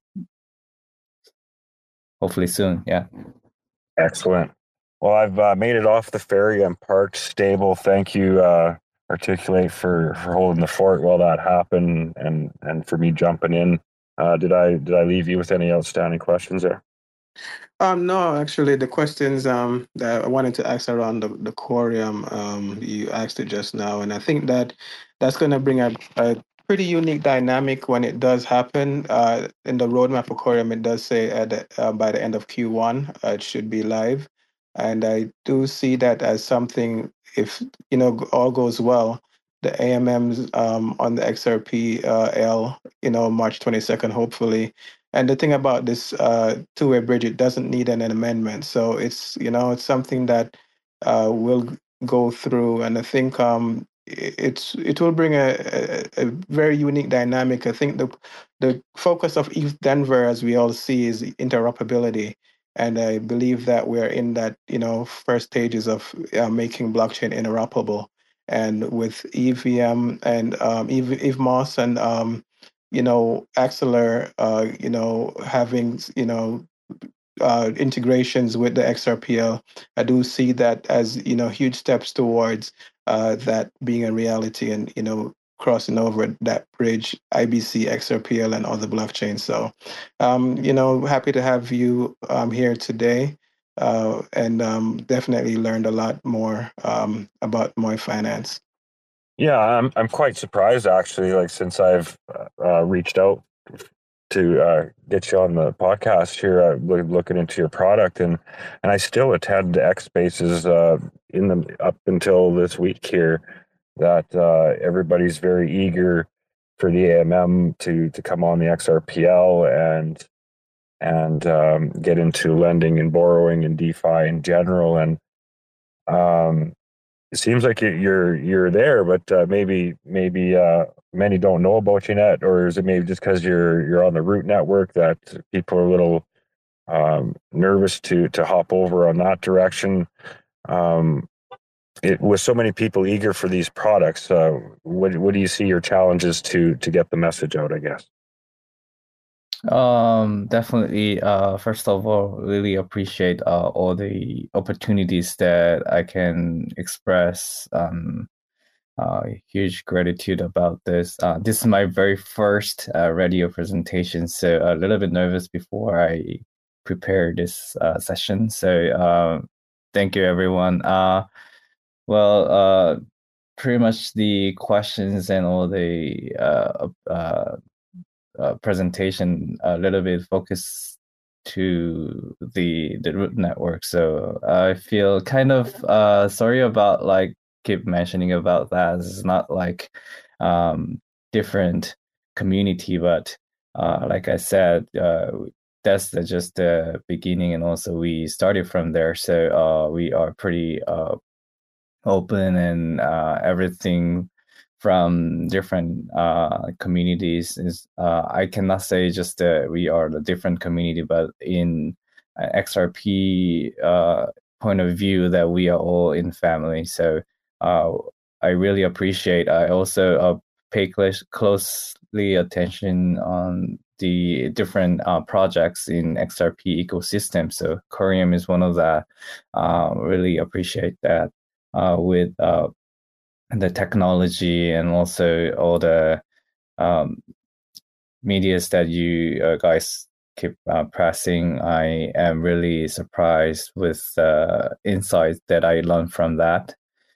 hopefully soon. Yeah. Excellent. Well, I've uh, made it off the ferry. I'm parked stable. Thank you, uh, Articulate, for, for holding the fort while that happened, and and for me jumping in. Uh, did I did I leave you with any outstanding questions there? Um, no, actually, the questions um, that I wanted to ask around the, the Corium, um, you asked it just now, and I think that that's going to bring a, a pretty unique dynamic when it does happen. Uh, in the roadmap for Corium, it does say at the, uh, by the end of Q one, uh, it should be live. And I do see that as something, if you know all goes well, the A M Ms um, on the X R P uh, L, you know, March twenty-second, hopefully. And the thing about this uh, two-way bridge, it doesn't need an amendment. So it's, you know, it's something that uh, will go through. And I think um, it's it will bring a, a, a very unique dynamic. I think the the focus of E T H Denver, as we all see, is interoperability. And I believe that we're in that, you know, first stages of uh, making blockchain interoperable. And with E V M and um, E V M O S and um, you know, Axelar, uh, you know, having, you know, uh, integrations with the X R P L, I do see that as, you know, huge steps towards uh, that being a reality and, you know, crossing over that bridge, I B C, X R P L, and other blockchains. So, um, you know, happy to have you um, here today. Uh, and um, definitely learned a lot more um, about Moifinance. Yeah, I'm I'm quite surprised actually. Like since I've uh, reached out to uh, get you on the podcast here, uh, looking into your product, and and I still attend X Spaces uh, in the up until this week here. That uh, everybody's very eager for the A M M to to come on the X R P L and and um, get into lending and borrowing and DeFi in general, and um. It seems like you're you're there, but uh, maybe maybe uh, many don't know about you yet, or is it maybe just because you're you're on the Root network that people are a little um, nervous to to hop over on that direction? Um, it, with so many people eager for these products, uh, what what do you see your challenges to to get the message out? I guess. Um, definitely. Uh, first of all, really appreciate uh, all the opportunities that I can express um, uh, huge gratitude about this. Uh, this is my very first uh, radio presentation, so a little bit nervous before I prepare this uh, session. So uh, thank you, everyone. Uh, well, uh, pretty much the questions and all the uh, uh, uh, presentation a little bit focused to the the root network. So I feel kind of uh, sorry about like keep mentioning about that. It's not like um, different community, but uh, like I said, uh, that's the, just the beginning, and also we started from there. So uh, we are pretty uh, open and uh, everything from different uh, communities is uh, I cannot say just that we are the different community, but in uh, X R P uh, point of view that we are all in family. So uh, I really appreciate. I also uh, pay close, closely attention on the different uh, projects in X R P ecosystem. So Corium is one of that. Uh, really appreciate that. Uh, with uh, the technology and also all the um, medias that you uh, guys keep uh, pressing, I am really surprised with the uh, insights that I learned from that.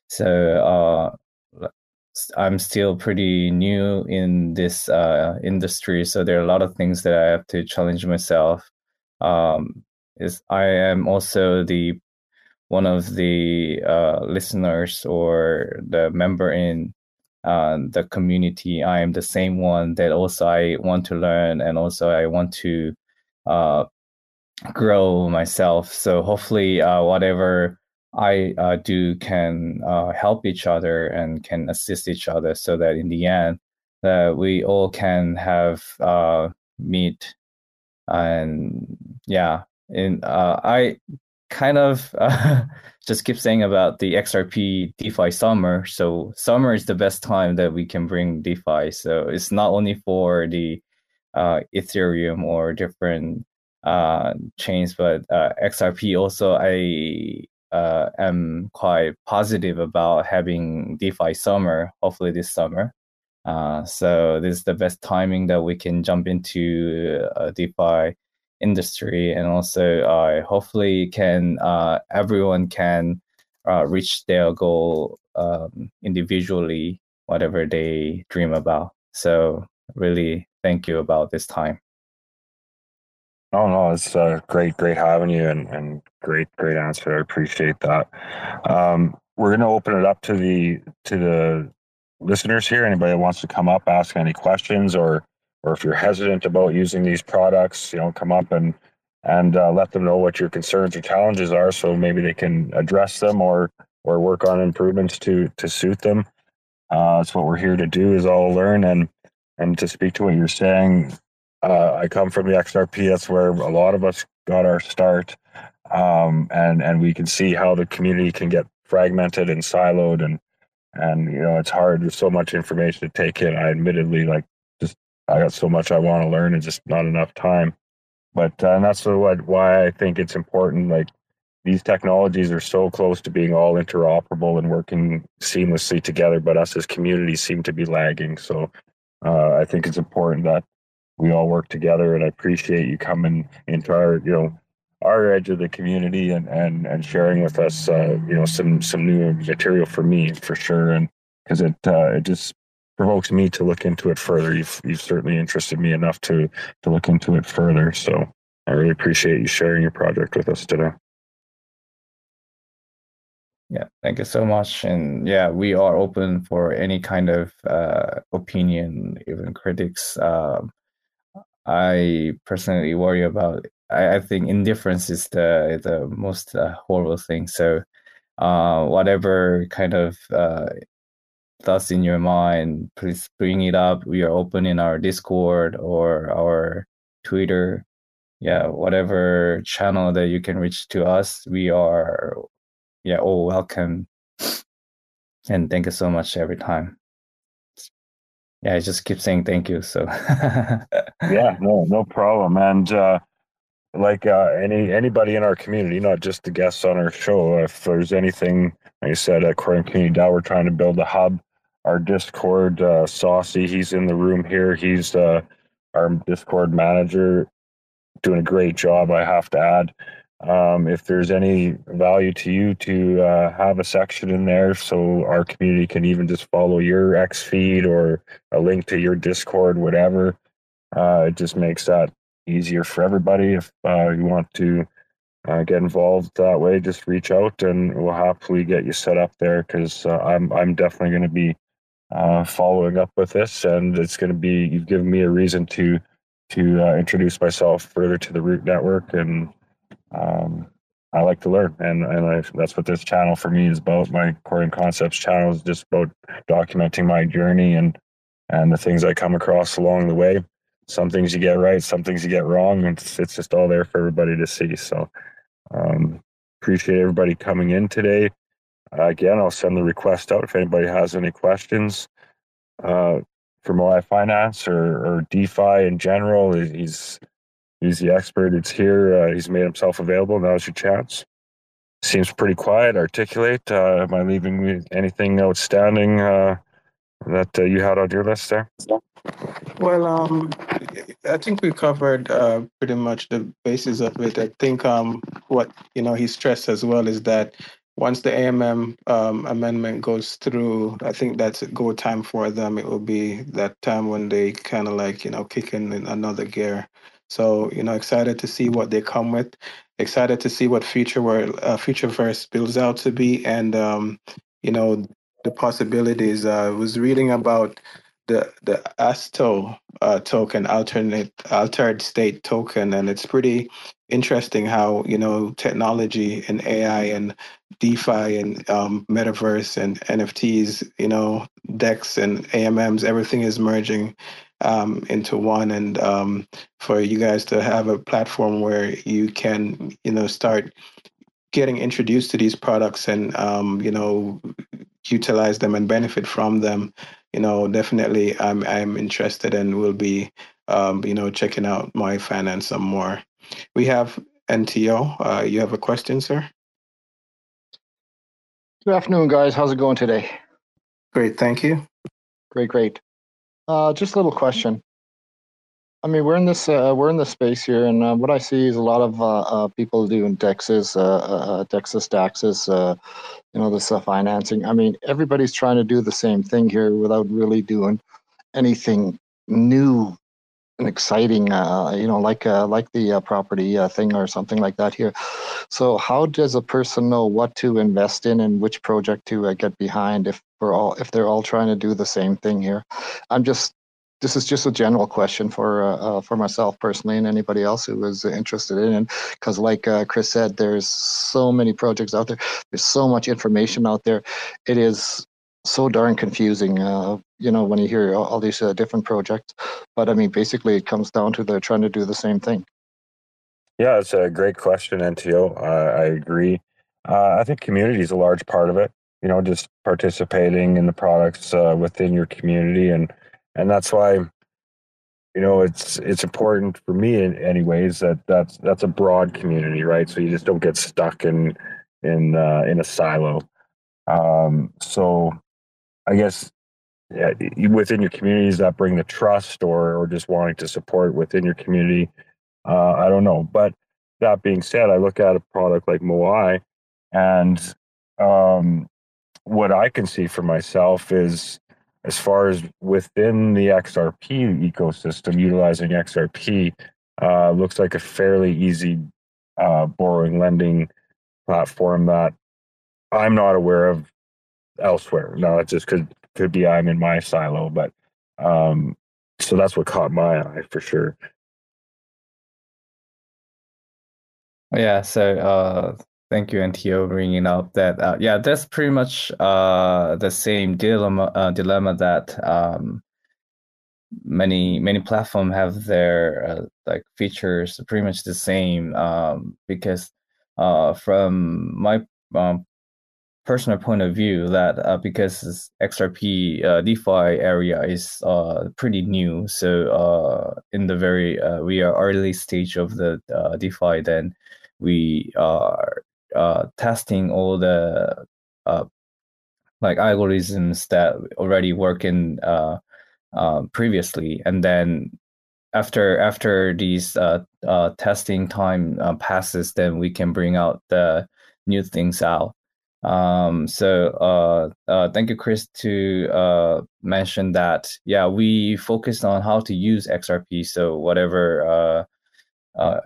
So uh, I'm still pretty new in this uh, industry, so there are a lot of things that I have to challenge myself. Um, is I am also the one of the uh, listeners or the member in uh, the community. I am the same one that also I want to learn, and also I want to uh, grow myself. So hopefully uh, whatever I uh, do can uh, help each other and can assist each other, so that in the end that we all can have uh, meet. And yeah, and uh, I kind of uh, just keep saying about the X R P DeFi summer. So summer is the best time that we can bring DeFi. So it's not only for the uh, Ethereum or different uh, chains, but uh, X R P also I uh, am quite positive about having DeFi summer, hopefully this summer. Uh, so this is the best timing that we can jump into uh, DeFi industry, and also uh, hopefully can uh, everyone can uh, reach their goal um, individually, whatever they dream about. So really thank you about this time. Oh no, it's uh, great, great having you, and, and great, great answer. I appreciate that. Um, we're going to open it up to the to the listeners here. Anybody that wants to come up, ask any questions, or or if you're hesitant about using these products, you know, come up and and uh, let them know what your concerns or challenges are, so maybe they can address them or or work on improvements to to suit them. Uh, that's what we're here to do, is all learn. and and to speak to what you're saying. Uh, I come from the X R P. That's where a lot of us got our start, um, and and we can see how the community can get fragmented and siloed, and and you know it's hard. There's so much information to take in. I admittedly like just I got so much I want to learn and just not enough time. But uh, and that's what why I think it's important. Like these technologies are so close to being all interoperable and working seamlessly together, but us as communities seem to be lagging. So uh, I think it's important that we all work together, and I appreciate you coming into our, you know, our edge of the community and and and sharing with us, uh, you know, some some new material for me for sure, and because it uh, it just provokes me to look into it further. You've you've certainly interested me enough to to look into it further. So I really appreciate you sharing your project with us today. Yeah, thank you so much. And yeah, we are open for any kind of uh, opinion, even critics. Um, I personally worry about. I, I think indifference is the the most uh, horrible thing. So, uh, whatever kind of uh, thoughts in your mind, please bring it up. We are open in our Discord or our Twitter. Yeah, whatever channel that you can reach to us, we are yeah all welcome. And thank you so much every time. Yeah, I just keep saying thank you. So yeah, no, no problem. And uh, like uh, any anybody in our community, not just the guests on our show, if there's anything, like I said, at Corium Community DAO, we're trying to build a hub our Discord, uh, Saucy, he's in the room here. He's uh, our Discord manager, doing a great job, I have to add. Um, if there's any value to you to uh, have a section in there so our community can even just follow your X feed or a link to your Discord, whatever, uh, it just makes that easier for everybody. If uh, you want to uh, get involved that way, just reach out and we'll happily get you set up there, because uh, I'm I'm definitely going to be uh, following up with this, and it's going to be, you've given me a reason to to uh, introduce myself further to the Root Network, and um, I like to learn, and and I, that's what this channel for me is about. My Corium Concepts channel is just about documenting my journey and and the things I come across along the way. Some things you get right, some things you get wrong, and it's, it's just all there for everybody to see. So um, appreciate everybody coming in today. Uh, again, I'll send the request out if anybody has any questions uh, for Moai Finance or, or DeFi in general. He's he's the expert. It's here. Uh, he's made himself available. Now's your chance. Seems pretty quiet, articulate. Uh, am I leaving anything outstanding uh, that uh, you had on your list there? Well, um, I think we covered uh, pretty much the basis of it. I think um, what you know he stressed as well is that once the A M M um, amendment goes through, I think that's a go time for them. It will be that time when they kind of like you know kick in another gear. So you know, excited to see what they come with. Excited to see what future where uh, Futureverse builds out to be, and um, you know the possibilities. Uh, I was reading about the the ASTO uh, token, alternate altered state token, and it's pretty interesting how you know technology and A I and DeFi and um, metaverse and N F Ts, you know, DEX and A M Ms, everything is merging um, into one. And um, for you guys to have a platform where you can, you know, start getting introduced to these products and um, you know utilize them and benefit from them, you know, definitely I'm I'm interested and will be um, you know checking out Moai Finance some more. We have N T O. Uh, you have a question, sir? Good afternoon, guys. How's it going today? Great, thank you. Great, great. Uh, just a little question. I mean, we're in this uh, we're in this space here, and uh, what I see is a lot of uh, uh, people doing dexes, uh, uh, dexes, daxes, uh, you know, this uh, financing. I mean, everybody's trying to do the same thing here without really doing anything new and exciting, uh, you know, like uh, like the uh, property uh, thing or something like that here. So, how does a person know what to invest in and which project to uh, get behind if we're all if they're all trying to do the same thing here? I'm just this is just a general question for uh, uh, for myself personally and anybody else who is interested in it. Because, like uh, Chris said, there's so many projects out there. There's so much information out there. It is so darn confusing, uh, you know, when you hear all, all these uh, different projects. But I mean, basically, it comes down to they're trying to do the same thing. Yeah, it's a great question, N T O. Uh, I agree. Uh, I think community is a large part of it. You know, just participating in the products uh, within your community, and and that's why, you know, it's it's important for me in anyways that that's that's a broad community, right? So you just don't get stuck in in uh, in a silo. Um, so I guess yeah, within your communities that bring the trust or or just wanting to support within your community. Uh, I don't know. But that being said, I look at a product like Moai, and um, what I can see for myself is, as far as within the X R P ecosystem, utilizing X R P uh, looks like a fairly easy uh, borrowing lending platform that I'm not aware of elsewhere. Now, it just could could be I'm in my silo, but um, so that's what caught my eye for sure. Yeah, so uh, thank you, N T O, bringing up that. Uh, yeah, that's pretty much uh, the same dilemma uh, dilemma that um, many many platforms have their uh, like features pretty much the same. Um, because uh, from my um, personal point of view, that uh, because X R P uh, DeFi area is uh, pretty new, so uh, in the very uh, we are early stage of the uh, DeFi, then we are uh, testing all the uh, like algorithms that already work in uh, uh, previously, and then after after these uh, uh, testing time uh, passes, then we can bring out the new things out. Um, so uh, uh, thank you, Chris, to uh, mention that. Yeah, we focused on how to use X R P. So whatever uh, uh,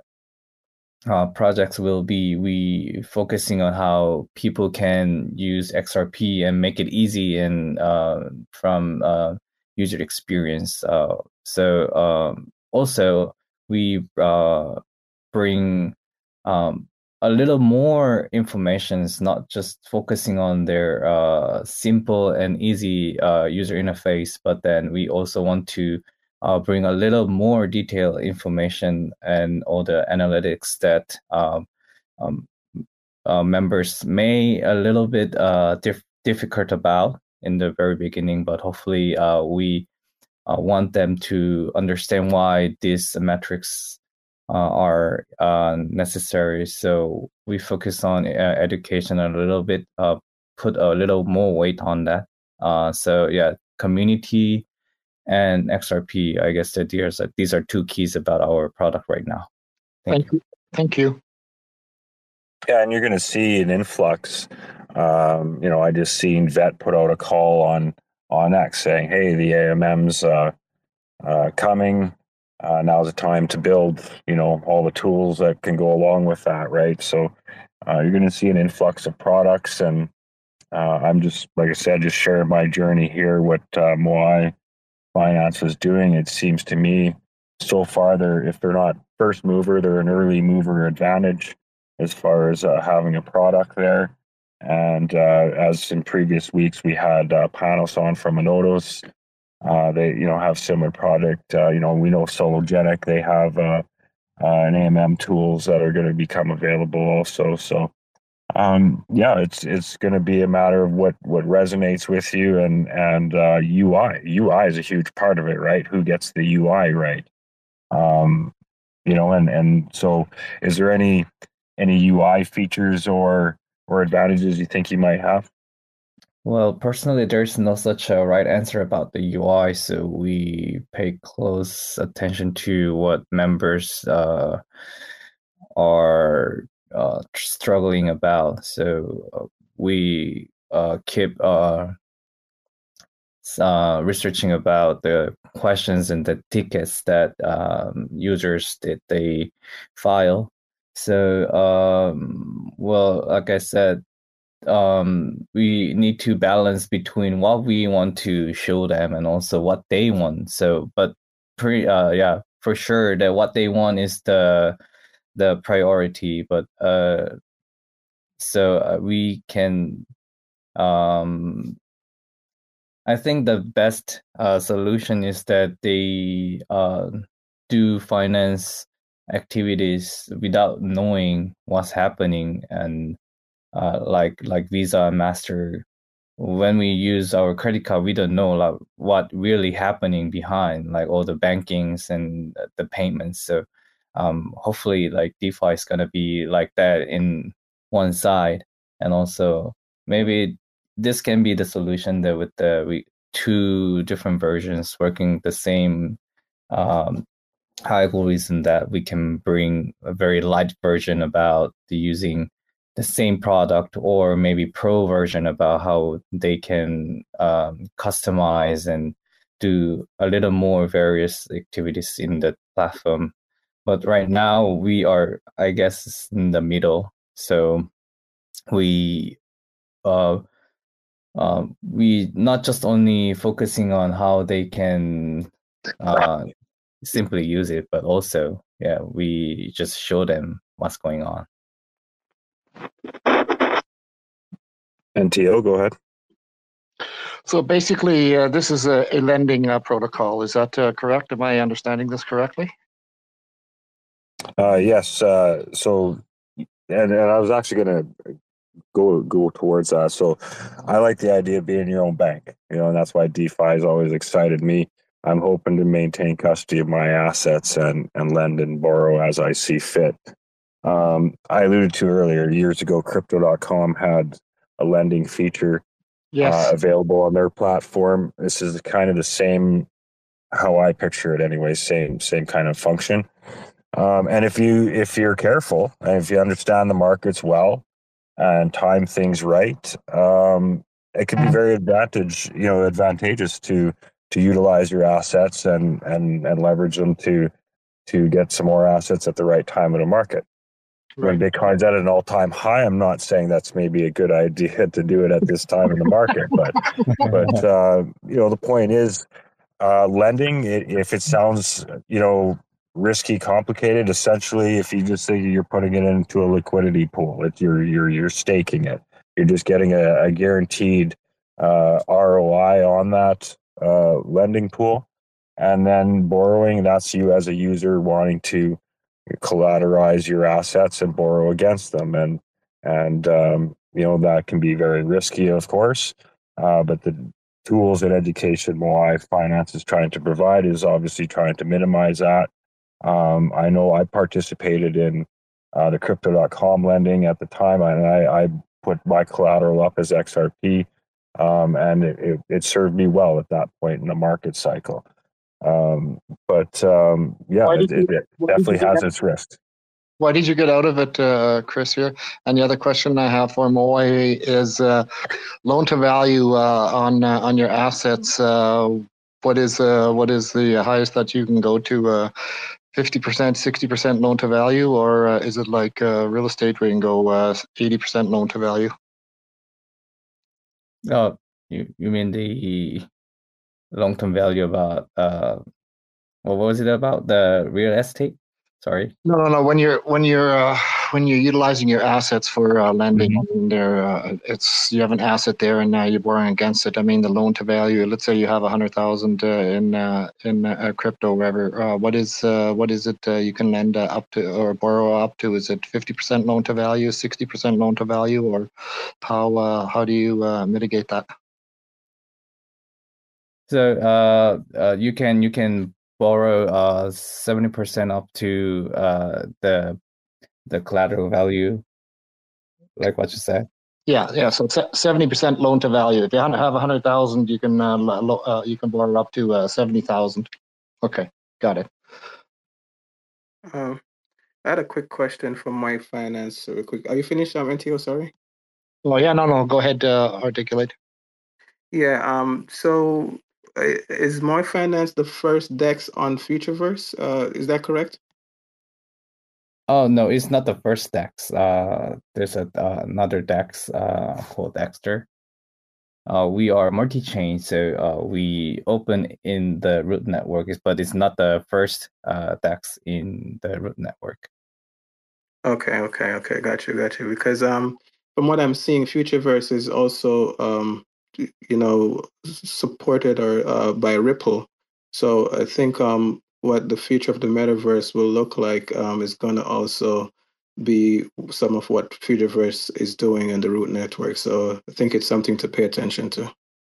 uh, projects will be, we focusing on how people can use X R P and make it easy and uh, from uh, user experience. Uh, so um, also we uh, bring um, a little more information, not just focusing on their uh, simple and easy uh, user interface, but then we also want to uh, bring a little more detailed information and all the analytics that um, um, uh, members may a little bit uh, dif- difficult about in the very beginning, but hopefully uh, we uh, want them to understand why these metrics uh, are uh, necessary. So we focus on uh, education a little bit, uh, put a little more weight on that. Uh, so yeah, community and X R P, I guess that these are, these are two keys about our product right now. Thank, Thank you. Thank you. Yeah, and you're going to see an influx. Um, you know, I just seen Vet put out a call on on X saying, "Hey, the A M M's uh, uh, coming. Uh, now's the time to build. You know, all the tools that can go along with that, right?" So uh, you're going to see an influx of products, and uh, I'm just, like I said, just sharing my journey here. What uh, Moai Finance is doing. It seems to me so far, they're if they're not first mover, they're an early mover advantage as far as uh, having a product there. And uh, as in previous weeks, we had uh, Panos on from Anodos. Uh, they, you know, have similar product. Uh, you know, we know Sologenic. They have uh, uh, an A M M tools that are going to become available also. So, um, yeah, it's it's going to be a matter of what what resonates with you, and and uh, U I. U I is a huge part of it, right? Who gets the U I right? Um, you know, and and so, is there any any U I features or or advantages you think you might have? Well, personally, there's no such a right answer about the U I, so we pay close attention to what members uh, are uh, struggling about. So uh, we uh, keep uh, uh, researching about the questions and the tickets that um, users that they file. So, um, well, like I said, um we need to balance between what we want to show them and also what they want. So but pretty uh yeah, for sure that what they want is the the priority, but uh so uh, we can um I think the best uh solution is that they uh do finance activities without knowing what's happening, and uh, like like Visa and Master, when we use our credit card, we don't know like what really happening behind, like all the bankings and the payments. So um, hopefully, like DeFi is gonna be like that in one side, and also maybe this can be the solution that with the we, two different versions working the same um, algorithm, that we can bring a very light version about the using the same product, or maybe pro version about how they can um, customize and do a little more various activities in the platform. But right now we are, I guess, in the middle. So we uh, uh, we not just only focusing on how they can uh, simply use it, but also, yeah, we just show them what's going on. N T O, go ahead. So basically, uh, this is a, a lending uh, protocol. Is that uh, correct? Am I understanding this correctly? Uh, yes. Uh, so, and, and I was actually going to go go towards that. So, I like the idea of being your own bank. You know, and that's why DeFi has always excited me. I'm hoping to maintain custody of my assets and and lend and borrow as I see fit. Um, I alluded to earlier, years ago, Crypto dot com had a lending feature. Yes. uh, available on their platform. This is kind of the same, how I picture it anyway, same same kind of function. Um, and if you if you're careful and if you understand the markets well and time things right, um, it can be very advantage you know advantageous to to utilize your assets and and and leverage them to to get some more assets at the right time of the market. When Right. Bitcoin's at an all-time high, I'm not saying that's maybe a good idea to do it at this time in the market, but but uh, you know the point is, uh, lending, it, if it sounds you know risky, complicated, essentially, if you just think you're putting it into a liquidity pool, it's you're you're you're staking it. You're just getting a, a guaranteed uh, R O I on that uh, lending pool, and then borrowing. That's you as a user wanting to collateralize your assets and borrow against them, and and um, you know that can be very risky, of course. Uh, but the tools and education why finance is trying to provide is obviously trying to minimize that. Um, I know I participated in uh, the crypto dot com lending at the time, and I, I put my collateral up as X R P, um, and it, it, it served me well at that point in the market cycle. Um, but um, yeah, Why it, did you, it why did you definitely get has out, its risks. why did you get out of it, uh, Chris? Here, and the other question I have for Moe is uh, loan to value uh, on uh, on your assets. Uh, what is uh, what is the highest that you can go to? Uh, fifty percent, sixty percent loan to value, or uh, is it like uh, real estate where you can go uh, eighty percent loan to value? Oh, you you mean the long-term value about uh, what was it about the real estate? Sorry. No, no, no. When you're when you're uh, when you're utilizing your assets for uh, lending, Mhm. I mean, there uh, it's you have an asset there, and now you're borrowing against it. I mean, the loan to value. Let's say you have a hundred thousand uh, in uh, in uh, crypto, whatever. Uh, what is uh, what is it uh, you can lend uh, up to or borrow up to? Is it fifty percent loan to value, sixty percent loan to value, or how uh, how do you uh, mitigate that? So uh, uh, you can you can borrow uh seventy percent up to uh the the collateral value, like what you said. Yeah, yeah. So seventy percent loan to value. If you have a hundred thousand, you can uh, lo- uh, you can borrow up to uh, seventy thousand. Okay, got it. Um, I had a quick question from my finance. Real quick, are you finished, um, N T O? Sorry. Oh yeah, no, no. Go ahead, uh, articulate. Yeah. Um. So, uh, is my finance the first DEX on Futureverse? Uh, is that correct? Oh no, it's not the first DEX. Uh, there's a uh, another DEX uh called Dexter. Uh, we are multi-chain, so uh, we open in the root network, but it's not the first uh, DEX in the root network. Okay, okay, okay. Got you, got you. Because um, from what I'm seeing, Futureverse is also um, you know, supported or uh, by Ripple. So I think um, what the future of the metaverse will look like um, is going to also be some of what Futureverse is doing in the root network. So I think it's something to pay attention to.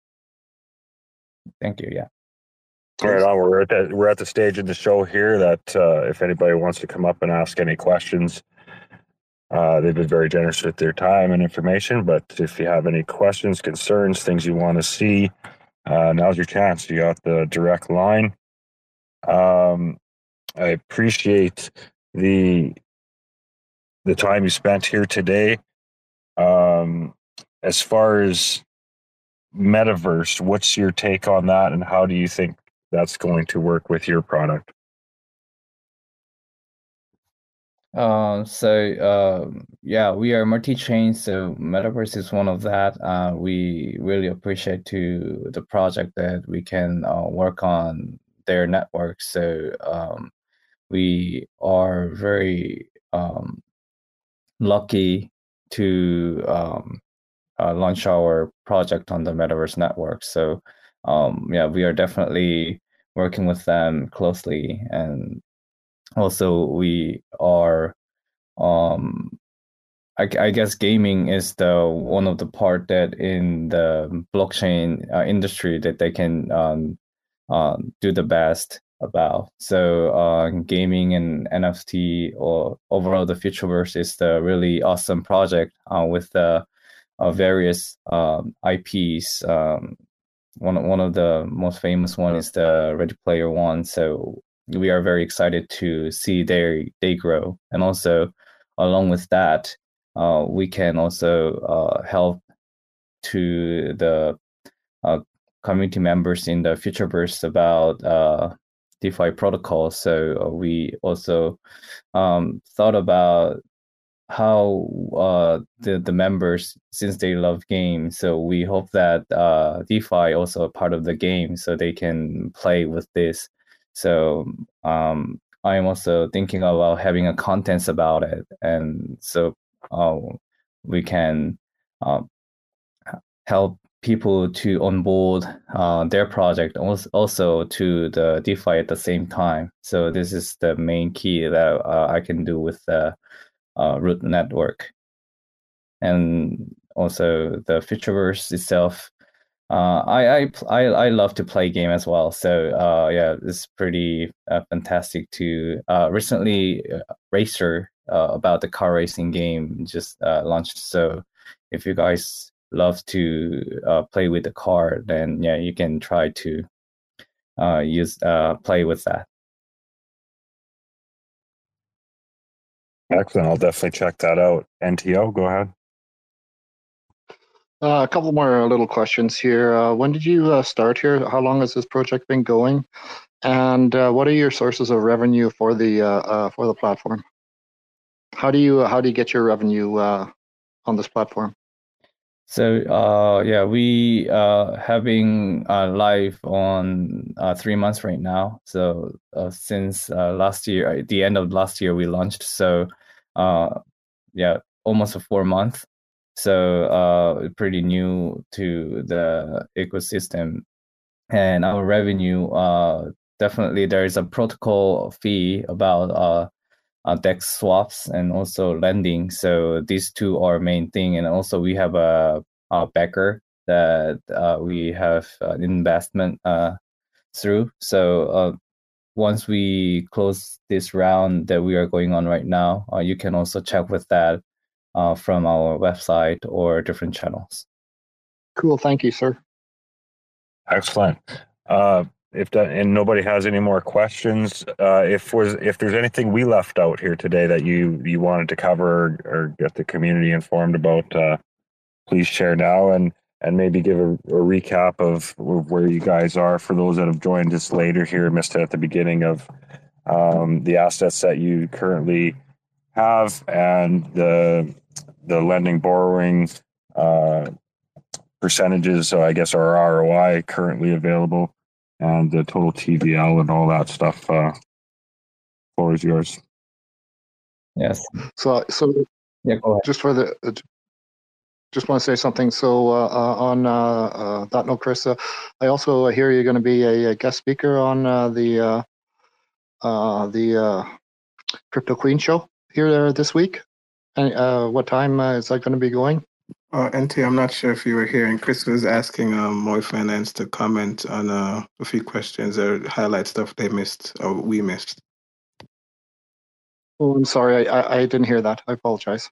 Thank you. Yeah. Right on. We're at that. We're at the stage in the show here that uh, if anybody wants to come up and ask any questions, uh, they've been very generous with their time and information. But if you have any questions, concerns, things you want to see, uh, now's your chance. You got the direct line. Um, I appreciate the the time you spent here today. Um, as far as metaverse, what's your take on that, and how do you think that's going to work with your product? Um, so uh, yeah, we are multi-chain, so Metaverse is one of that. Uh, we really appreciate to the project that we can uh, work on their network. So um, we are very um, lucky to um, uh, launch our project on the Metaverse network. So um, yeah, we are definitely working with them closely, and also we are um I, I guess gaming is the one of the part that in the blockchain uh, industry that they can um, uh, do the best about. So uh, gaming and N F T or overall the Futureverse is the really awesome project uh, with the uh, various um, I Ps. Um, one one of the most famous one is the Ready Player One. So we are very excited to see their they grow, and also along with that, uh, we can also uh, help to the uh, community members in the Futureverse about uh, DeFi protocol. So uh, we also um, thought about how uh, the the members, since they love games, so we hope that uh, DeFi also a part of the game, so they can play with this. So um, I'm also thinking about having a contents about it, and so uh, we can uh, help people to onboard uh, their project also to the DeFi at the same time. So this is the main key that uh, I can do with the uh, root network. And also the Futureverse itself. Uh, I, I I I love to play game as well. So uh, yeah, it's pretty uh, fantastic to uh, recently uh, Racer uh, about the car racing game just uh, launched. So if you guys love to uh, play with the car, then yeah, you can try to uh, use uh, play with that. Excellent. I'll definitely check that out. N T O, go ahead. Uh, a couple more little questions here. Uh, when did you uh, start here? How long has this project been going? And uh, what are your sources of revenue for the uh, uh, for the platform? How do you how do you get your revenue uh, on this platform? So uh, yeah, we uh, having uh, live on uh, three months right now. So uh, since uh, last year, at the end of last year, we launched. So uh, yeah, almost a four month. So uh, pretty new to the ecosystem, and our revenue. Uh, definitely, there is a protocol fee about uh, uh, DEX swaps and also lending. So these two are main thing, and also we have a, a backer that uh, we have an investment uh, through. So uh, once we close this round that we are going on right now, uh, you can also check with that uh, from our website or different channels. Cool, thank you, sir. Excellent. Uh, if that, and nobody has any more questions, uh, if was if there's anything we left out here today that you you wanted to cover or, or get the community informed about, uh, please share now and and maybe give a, a recap of, of where you guys are for those that have joined us later here, missed it at the beginning, of um, the assets that you currently have and the the lending borrowing uh, percentages. So I guess our R O I currently available and the total T V L and all that stuff. Uh, floor is yours. Yes. So so Yeah, go ahead. just for the uh, just want to say something. So uh, uh, on uh, uh, that note, Chris, uh, I also hear you're going to be a, a guest speaker on uh, the uh, uh, the uh, Crypto Queen show here this week. And uh, what time uh, is that going to be going? Uh, N T, I'm not sure if you were here, and Chris was asking um, Moy Finance to comment on uh, a few questions or highlight stuff they missed or we missed. Oh, I'm sorry, I, I, I didn't hear that. I apologize.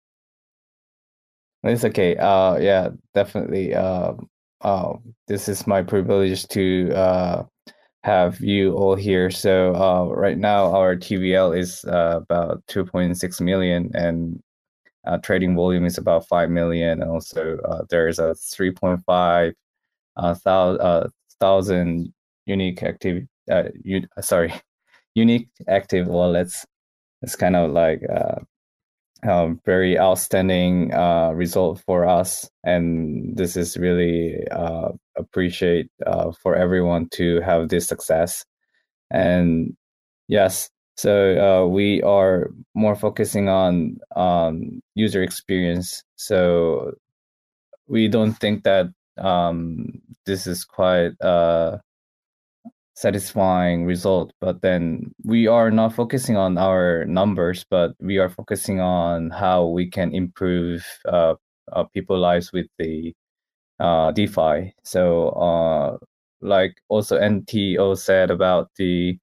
It's okay. Uh, yeah, definitely. Uh, uh, this is my privilege to uh, have you all here. So uh, right now our T V L is uh, about two point six million, and uh, trading volume is about five million. And also uh, there is a three point five uh, thousand, uh, thousand unique active. Uh, u- sorry, unique active wallets. It's kind of like. Uh, Um, very outstanding uh, result for us, and this is really uh, appreciate uh, for everyone to have this success. And yes, so uh, we are more focusing on um, user experience. So we don't think that um, this is quite uh, satisfying result, but then we are not focusing on our numbers, but we are focusing on how we can improve uh, uh, people's lives with the uh, DeFi. So uh, like also N T O said about the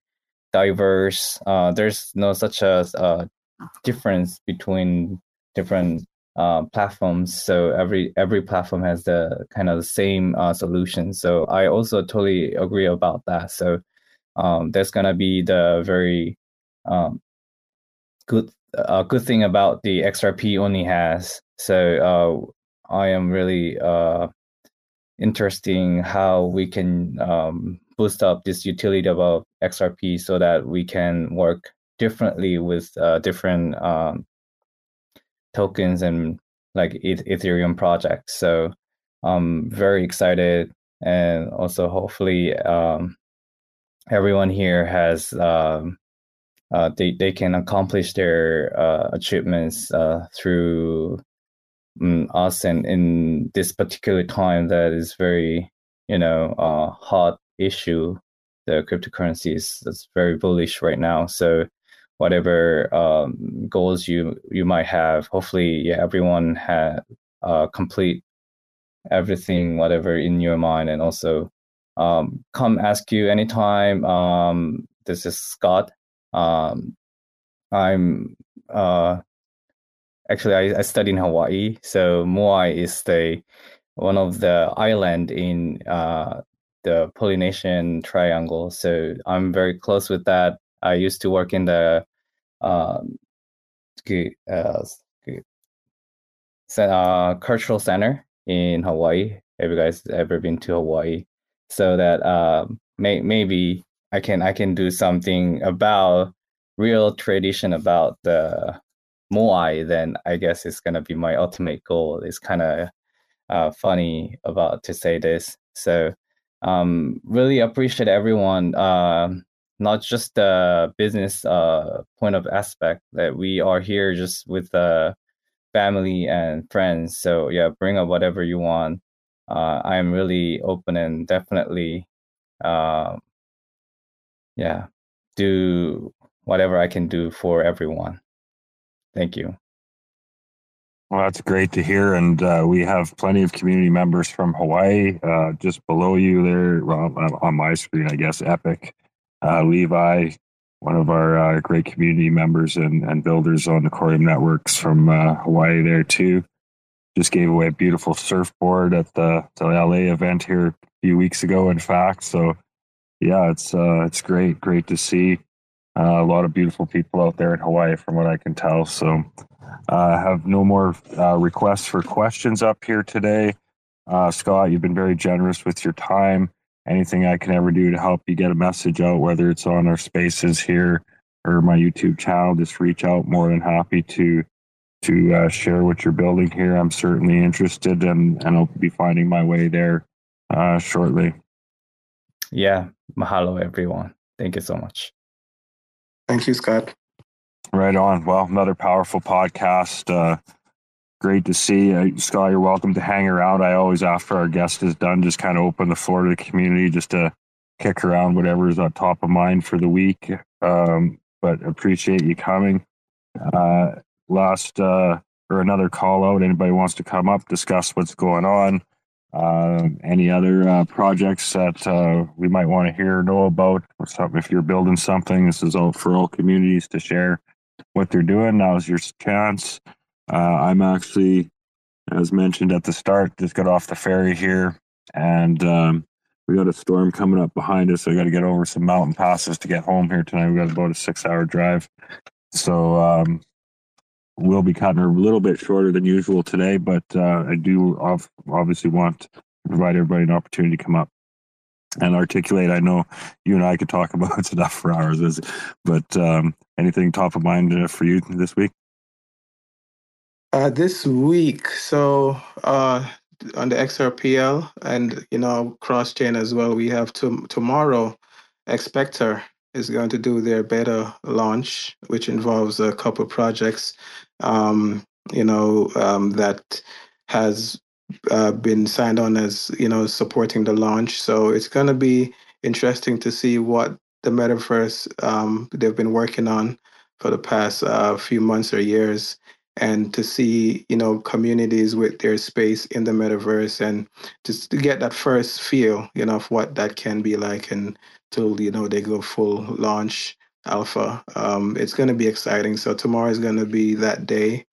diverse, uh, there's no such a uh, difference between different uh, platforms. So every every platform has the kind of the same uh, solution. So I also totally agree about that. So um, that's gonna be the very um, good uh, good thing about the X R P only has. So uh, I am really uh, interesting how we can um, boost up this utility of X R P so that we can work differently with uh, different um, tokens and like E- Ethereum projects. So I'm very excited, and also hopefully um, everyone here has um, uh, they they can accomplish their uh, achievements uh, through um, us, and in this particular time that is very you know uh, hot issue. The cryptocurrency is that's very bullish right now. So whatever um, goals you you might have, hopefully yeah everyone had uh, complete everything whatever in your mind, and also um, come ask you anytime. Um, this is Scott. Um, I'm uh, actually I, I study in Hawaii, so Moai is the one of the island in uh, the Polynesian Triangle. So I'm very close with that. I used to work in the um, uh, uh, cultural center in Hawaii. Have you guys ever been to Hawaii? So that um, may, maybe I can I can do something about real tradition about the Moai. Then I guess it's gonna be my ultimate goal. It's kind of uh, funny about to say this. So um, really appreciate everyone. Uh, not just the business uh, point of aspect that we are here just with uh, family and friends. So yeah, bring up whatever you want. Uh, I'm really open and definitely, uh, yeah, do whatever I can do for everyone. Thank you. Well, that's great to hear. And uh, we have plenty of community members from Hawaii. Uh, just below you there, well, on my screen, I guess, Epic, uh, Levi, one of our uh, great community members and, and builders on the Corium networks from uh, Hawaii there too. Just gave away a beautiful surfboard at the, the L A event here a few weeks ago, in fact. So yeah, it's uh, it's great, great to see. Uh, a lot of beautiful people out there in Hawaii, from what I can tell. So I uh, have no more uh, requests for questions up here today. Uh, Scott, you've been very generous with your time. Anything I can ever do to help you get a message out, whether it's on our spaces here or my YouTube channel, just reach out. More than happy to to uh, share what you're building here. I'm certainly interested, and, and I'll be finding my way there uh, shortly. Yeah, mahalo everyone. Thank you so much. Thank you, Scott. Right on. Well, another powerful podcast. Uh, great to see. Uh, Scott, you're welcome to hang around. I always, after our guest is done, just kind of open the floor to the community just to kick around whatever is on top of mind for the week. Um, but appreciate you coming. Uh, last uh, or another call out. Anybody wants to come up, discuss what's going on. Uh, any other uh, projects that uh, we might want to hear or know about, or something. If you're building something, this is all for all communities to share what they're doing. Now's your chance. Uh, I'm actually, as mentioned at the start, just got off the ferry here, and um, we got a storm coming up behind us. So I got to get over some mountain passes to get home here tonight. We got about a six-hour drive, so um, we'll be cutting a little bit shorter than usual today. But uh, I do obviously want to provide everybody an opportunity to come up and articulate. I know you and I could talk about stuff for hours, but um, anything top of mind for you this week? Uh, this week, so uh, on the X R P L and, you know, cross chain as well, we have to, tomorrow, Expector is going to do their beta launch, which involves a couple projects, um, you know, um, that has uh, been signed on as, you know, supporting the launch. So it's going to be interesting to see what the metaverse um, they've been working on for the past uh, few months or years, and to see, you know, communities with their space in the metaverse, and just to get that first feel, you know, of what that can be like until, you know, they go full launch alpha. Um, it's going to be exciting. So tomorrow is going to be that day.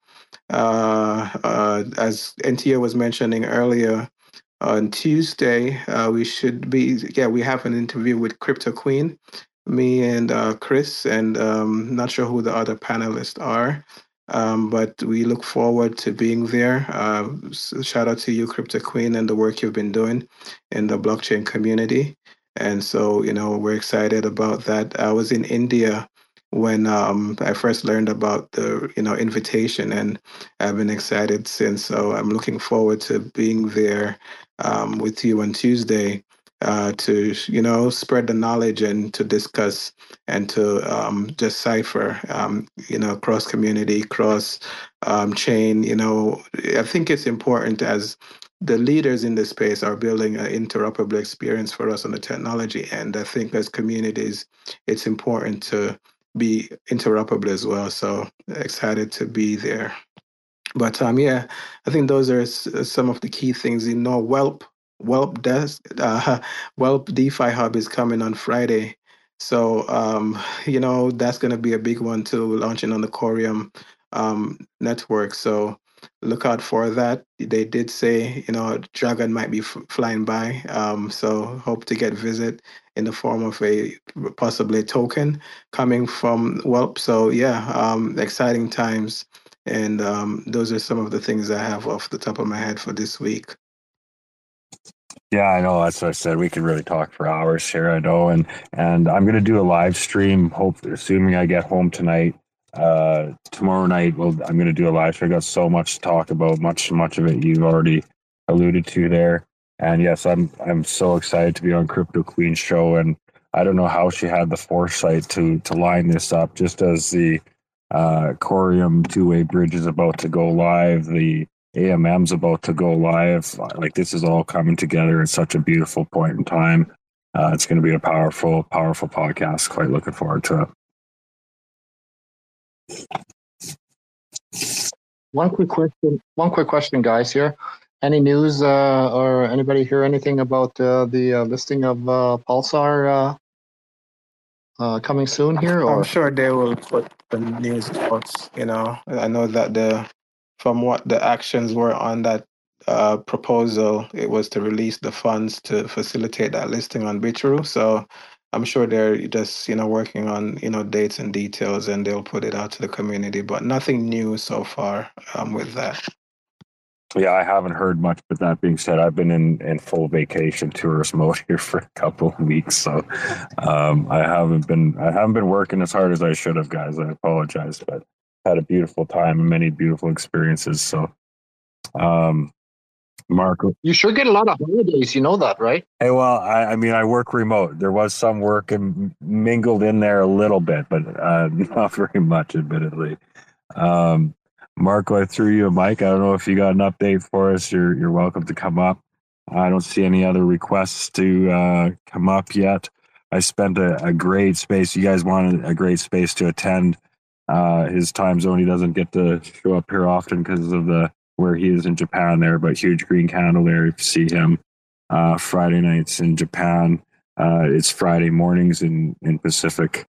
Uh, uh, as N T O was mentioning earlier, on Tuesday, uh, we should be, yeah, we have an interview with Crypto Queen, me and uh, Chris, and um, not sure who the other panelists are, um, but we look forward to being there. Uh, shout out to you, Crypto Queen, and the work you've been doing in the blockchain community. And so, you know, we're excited about that. I was in India when um, I first learned about the, you know, invitation, and I've been excited since. So I'm looking forward to being there um, with you on Tuesday uh, to, you know, spread the knowledge and to discuss and to um, just cipher, um, you know, cross community, cross um, chain. You know, I think it's important as the leaders in this space are building an interoperable experience for us on the technology end. I think as communities, it's important to be interoperable as well. So excited to be there. But um, yeah, I think those are s- some of the key things. You know, Whelp, Whelp Desk, uh, Whelp DeFi Hub is coming on Friday, so um, you know that's going to be a big one too, launching on the Corium um, network. So look out for that. They did say, you know, Dragon might be f- flying by, um, so hope to get visit in the form of a possibly a token coming from Whelp. So yeah, um, exciting times. And um, those are some of the things I have off the top of my head for this week. Yeah, I know. That's what I said. We could really talk for hours here. I know, and and I'm gonna do a live stream. Hope, assuming I get home tonight. Uh, tomorrow night, well, I'm gonna do a live stream. I got so much to talk about. Much, much of it you've already alluded to there. And yes, I'm I'm so excited to be on Crypto Queen's show. And I don't know how she had the foresight to to line this up. Just as the uh, Corium two way bridge is about to go live, the A M M's about to go live. Like, this is all coming together at such a beautiful point in time. Uh, it's going to be a powerful, powerful podcast. Quite looking forward to it. One quick question. One quick question, guys. Here, any news uh, or anybody hear anything about uh, the uh, listing of uh, Pulsar uh, uh, coming soon here? Or I'm sure they will put the news out. You know, I know that the from what the actions were on that uh, proposal, it was to release the funds to facilitate that listing on Bitrue. So I'm sure they're just, you know, working on, you know, dates and details, and they'll put it out to the community. But nothing new so far um, with that. Yeah, I haven't heard much, but that being said, I've been in, in full vacation tourist mode here for a couple of weeks, so um, I haven't been I haven't been working as hard as I should have, guys. I apologize, but had a beautiful time and many beautiful experiences. So, um, Marco, you sure get a lot of holidays. You know that, right? hey, well, I, I mean, I work remote. There was some work and mingled in there a little bit, but uh, not very much, admittedly. Um, Marco, I threw you a mic. I don't know if you got an update for us. You're you're welcome to come up. I don't see any other requests to uh, come up yet. I spent a, a great space. You guys wanted a great space to attend. Uh, his time zone, he doesn't get to show up here often because of the where he is in Japan there, but huge green candle there. If you see him uh, Friday nights in Japan. Uh, it's Friday mornings in, in Pacific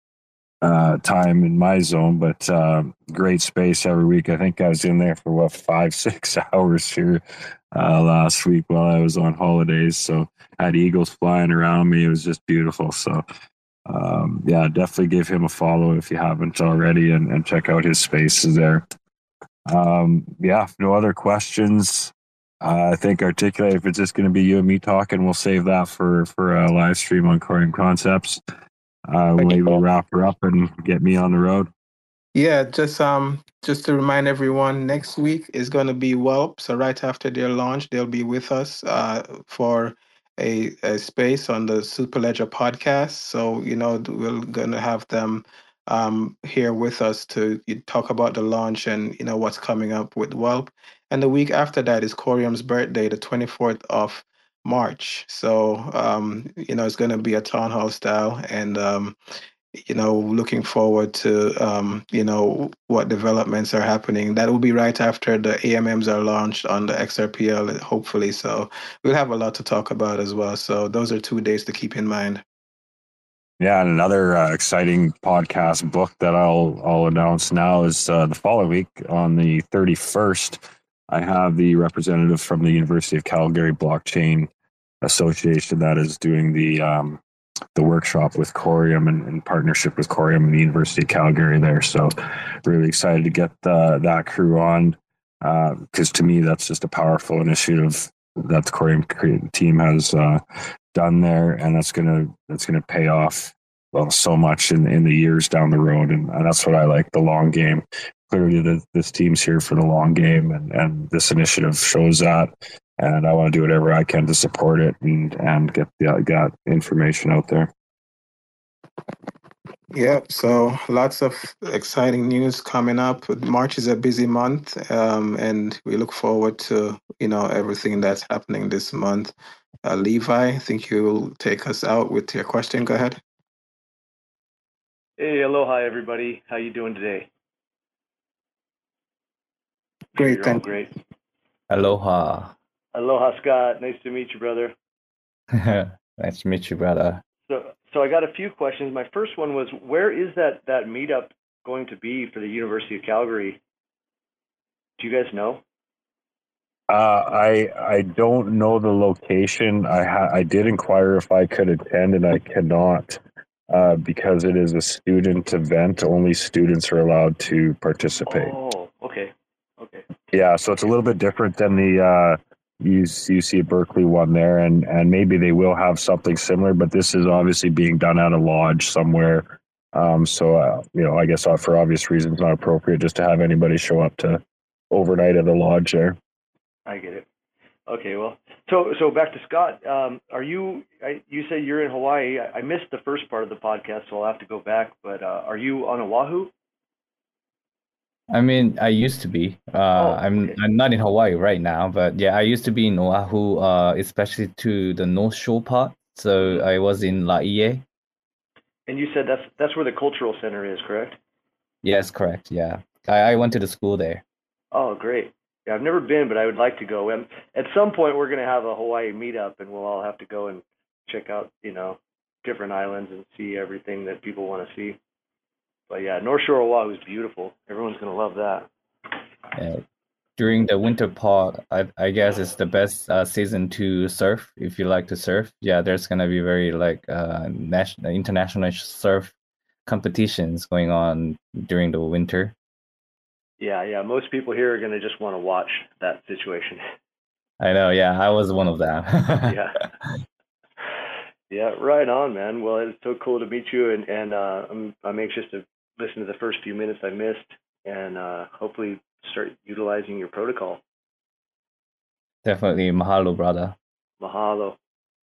uh, time in my zone, but uh, great space every week. I think I was in there for what five, six hours here uh, last week while I was on holidays. So I had eagles flying around me. It was just beautiful. So um, yeah, definitely give him a follow if you haven't already, and, and check out his spaces there. Um, yeah, no other questions. Uh, I think articulate. If it's just going to be you and me talking, we'll save that for for a live stream on Corium Concepts. Uh, maybe we'll wrap her up and get me on the road. Yeah, just um, just to remind everyone, next week is going to be Whelp. So right after their launch, they'll be with us uh, for a, a space on the Superledger podcast. So you know we're going to have them um, here with us to talk about the launch and you know what's coming up with Whelp. And the week after that is Corium's birthday, the twenty-fourth of March. So um, you know it's going to be a town hall style, and um, you know, looking forward to, um, you know, what developments are happening. That will be right after the A M Ms are launched on the X R P L, hopefully. So we'll have a lot to talk about as well. So those are two days to keep in mind. Yeah, and another uh, exciting podcast book that I'll I'll announce now is uh, the following week on the thirty-first. I have the representative from the University of Calgary Blockchain Association that is doing the um, the workshop with Corium and in partnership with Corium and the University of Calgary there. So really excited to get uh, that crew on because uh, to me that's just a powerful initiative that the Corium team has uh, done there, and that's gonna that's gonna pay off well so much in, in the years down the road, and, and that's what I like, the long game. Clearly, the, this team's here for the long game, and, and this initiative shows that. And I want to do whatever I can to support it and and get the get information out there. Yeah, so lots of exciting news coming up. March is a busy month, um, and we look forward to you know everything that's happening this month. Uh, Levi, I think you will take us out with your question. Go ahead. Hey, aloha, everybody. How you doing today? Great, You're all thank you. great. Aloha. Aloha, Scott. Nice to meet you, brother. Nice to meet you, brother. So, so I got a few questions. My first one was, where is that that meetup going to be for the University of Calgary? Do you guys know? Uh, I I don't know the location. I ha- I did inquire if I could attend, and I cannot uh, because it is a student event. Only students are allowed to participate. Oh, okay, okay. Yeah, so it's a little bit different than the uh, U C Berkeley one there, and and maybe they will have something similar, but this is obviously being done at a lodge somewhere. Um, so uh, you know, I guess uh, for obvious reasons, not appropriate just to have anybody show up to overnight at the lodge there. I get it. Okay, well, so so back to Scott. Um, are you? I, you said you're in Hawaii. I, I missed the first part of the podcast, so I'll have to go back. But uh, are you on Oahu? I mean, I used to be. Uh, Oh, I'm okay. I'm not in Hawaii right now, but yeah, I used to be in Oahu, uh, especially to the North Shore part. So I was in Laie. And you said that's that's where the cultural center is, correct? Yes, correct. Yeah, I, I went to the school there. Oh, great. Yeah, I've never been, but I would like to go. And at some point, we're going to have a Hawaii meetup, and we'll all have to go and check out, you know, different islands and see everything that people want to see. But yeah, North Shore Oahu is beautiful. Everyone's going to love that. Uh, during the winter part, I I guess it's the best uh, season to surf if you like to surf. Yeah, there's gonna be very like uh national international surf competitions going on during the winter. Yeah, yeah. Most people here are going to just want to watch that situation. I know. Yeah, I was one of them. Yeah. Yeah, right on, man. Well, it's so cool to meet you, and and uh, I'm I'm anxious to listen to the first few minutes I missed, and uh, hopefully start utilizing your protocol. Definitely, mahalo, brother. Mahalo.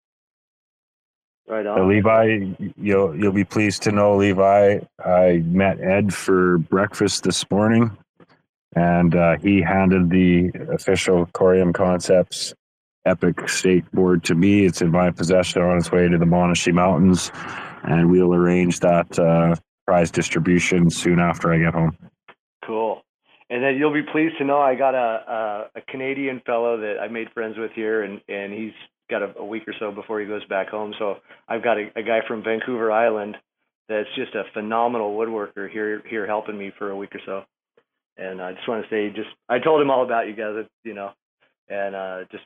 Right So on. Levi, you'll you'll be pleased to know, Levi, I met Ed for breakfast this morning, and uh, he handed the official Corium Concepts Epic State Board to me. It's in my possession on its way to the Monashee Mountains, and we'll arrange that uh, prize distribution soon after I get home. Cool. And then you'll be pleased to know I got a a, a Canadian fellow that I made friends with here, and, and he's got a, a week or so before he goes back home. So I've got a, a guy from Vancouver Island that's just a phenomenal woodworker here here helping me for a week or so. And I just want to say, just I told him all about you guys, you know, and uh, just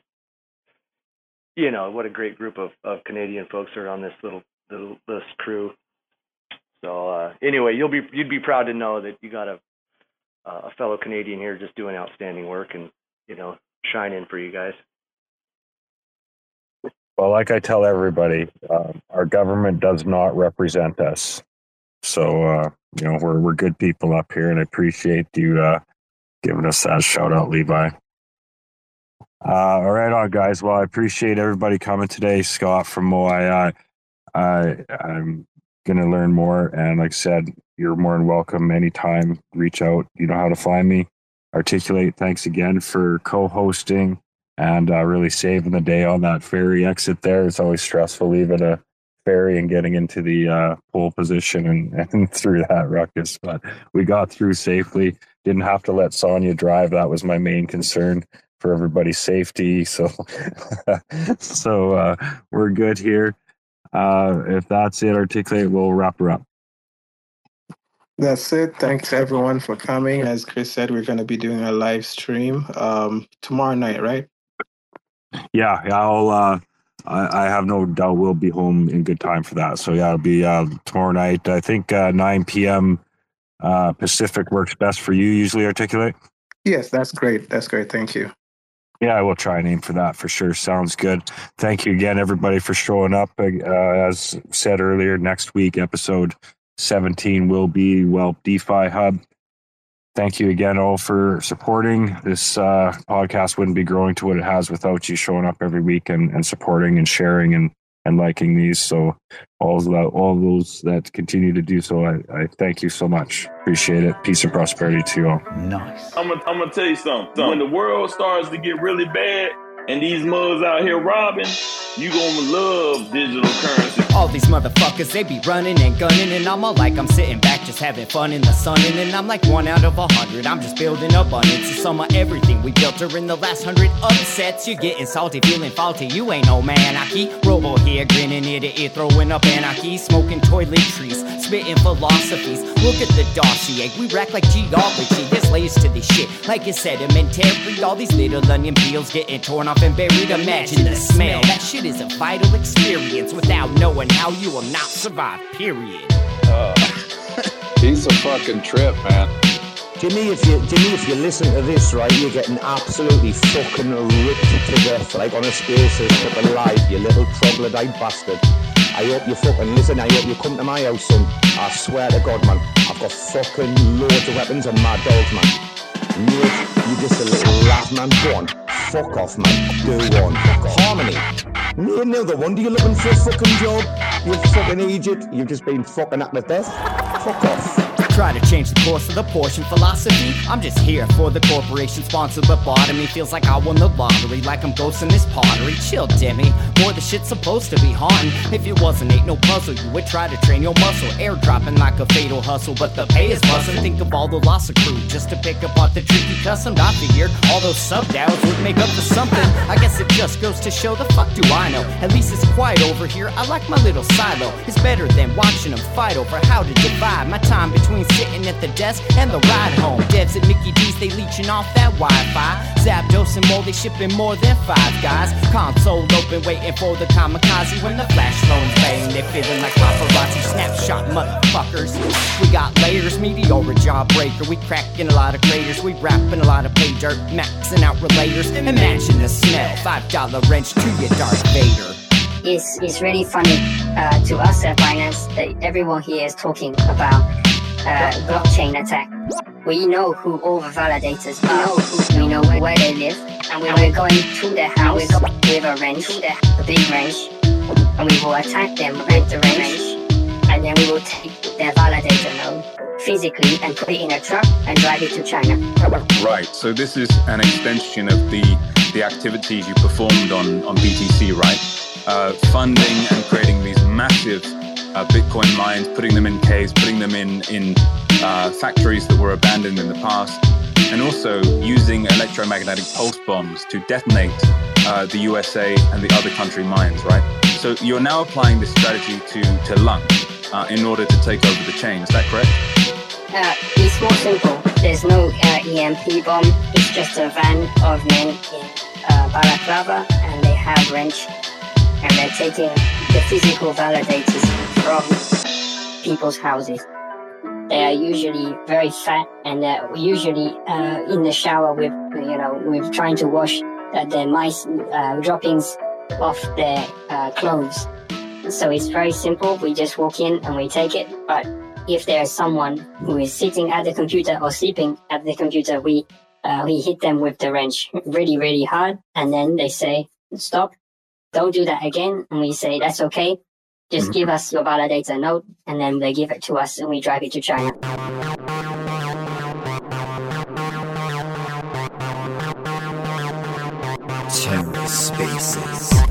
you know what a great group of, of Canadian folks are on this little little this crew. So uh, anyway, you'll be you'd be proud to know that you got a a fellow Canadian here just doing outstanding work and, you know, shining for you guys. Well, like I tell everybody, um, our government does not represent us. So, uh, you know, we're we're good people up here, and I appreciate you uh, giving us that shout out, Levi. Uh, all right, on guys. Well, I appreciate everybody coming today. Scott from Moai. I, I'm going to learn more, and like I said, you're more than welcome anytime. Reach out. You know how to find me. Articulate, thanks again for co-hosting and uh, really saving the day on that ferry exit there. It's always stressful leaving a ferry and getting into the uh, pole position and, and through that ruckus, but we got through safely. Didn't have to let Sonia drive. That was my main concern for everybody's safety. So, so uh, we're good here. Uh, if that's it, Articulate, we'll wrap her up. That's it. Thanks everyone for coming. As Chris said, we're going to be doing a live stream um, tomorrow night, right? Yeah, yeah, I'll. Uh, I, I have no doubt we'll be home in good time for that. So yeah, it'll be uh, tomorrow night. I think uh, nine p.m. Uh, Pacific works best for you. Usually, Articulate. Yes, that's great. That's great. Thank you. Yeah, I will try and aim for that for sure. Sounds good. Thank you again, everybody, for showing up. Uh, as said earlier, next week, episode seventeen will be Whelp DeFi Hub. Thank you again all for supporting. This uh, podcast wouldn't be growing to what it has without you showing up every week and, and supporting and sharing and, and liking these. So all that, all those that continue to do so, I, I thank you so much. Appreciate it. Peace and prosperity to you all. Nice. I'm gonna I'm gonna tell you something. When the world starts to get really bad and these mugs out here robbing, you gonna love digital currency. All these motherfuckers, they be running and gunning, and I'm all like, I'm sitting back just having fun in the sun, and then I'm like one out of a hundred. I'm just building abundance. The sum of everything we built during the last hundred upsets. You're getting salty, feeling faulty. You ain't no man. I keep Robo here, grinning ear to ear, throwing up anarchy, smoking toiletries, spitting philosophies. Look at the dossier, we rack like geology. There's layers to this shit, like it's sedimentary. All these little onion peels getting torn off and buried. Imagine the smell. That shit is a vital experience. Without knowing how, you will not survive, period. Uh, he's a fucking trip, man. Jimmy, if you Jimmy, if you listen to this, right, you're getting absolutely fucking ripped to death, like on a spaces, fucking live, you little troglodyte bastard. I hope you fucking listen, I hope you come to my house, son. I swear to God, man, I've got fucking loads of weapons and mad dogs, man. Mate, you just a little laugh, man. Go on, fuck off, man. Do one. Harmony. No, another one. Do you looking for a fucking job? You fucking idiot. You've just been fucking at the death. Fuck off. Try to change the course of the portion philosophy. I'm just here for the corporation sponsored lobotomy. Feels like I won the lottery, like I'm ghosting this pottery. Chill, Demi, more the shit's supposed to be haunting. If it wasn't, ain't no puzzle, you would try to train your muscle. Airdropping like a fatal hustle, but the pay is bustin'. Think of all the loss accrued just to pick apart the tricky custom. I figured all those sub-DAOs would make up for something. I guess it just goes to show the fuck do I know. At least it's quiet over here, I like my little silo. It's better than watching them fight over how to divide my time between sitting at the desk and the ride home. Devs at Mickey D's, they leeching off that Wi-Fi. Zapdos and more, they shipping more than five guys. Console open, waiting for the kamikaze. When the flash loans bang, they feeling like paparazzi. Snapshot motherfuckers. We got layers, meteor jawbreaker. We cracking a lot of craters. We rapping a lot of pay dirt, maxing out relators. Imagine the smell, five dollar wrench to your Darth Vader. It's, it's really funny uh, to us at Binance that everyone here is talking about Uh, blockchain attack. We know who all the validators are. We know, who, we know where they live, and we're, and we're going to their house with a wrench, a big wrench, and we will attack them with the wrench, and then we will take their validator node physically and put it in a truck and drive it to China. Right. So this is an extension of the the activities you performed on on B T C, right? Uh, funding and creating these massive Uh, Bitcoin mines, putting them in caves, putting them in, in uh, factories that were abandoned in the past, and also using electromagnetic pulse bombs to detonate uh, the U S A and the other country mines, right? So you're now applying this strategy to, to Lung uh, in order to take over the chain, is that correct? Uh, it's more simple. There's no uh, E M P bomb, it's just a van of men in uh, Balaclava, and they have wrench, and they're taking the physical validators from people's houses. They are usually very fat, and they're usually uh, in the shower with, you know, with trying to wash uh, their mice uh, droppings off their uh, clothes. So it's very simple. We just walk in and we take it. But if there's someone who is sitting at the computer or sleeping at the computer, we uh, we hit them with the wrench really, really hard, and then they say, "Stop! Don't do that again." And we say, "That's okay. Just give us your validator node," and then they give it to us and we drive it to China. TerraSpaces.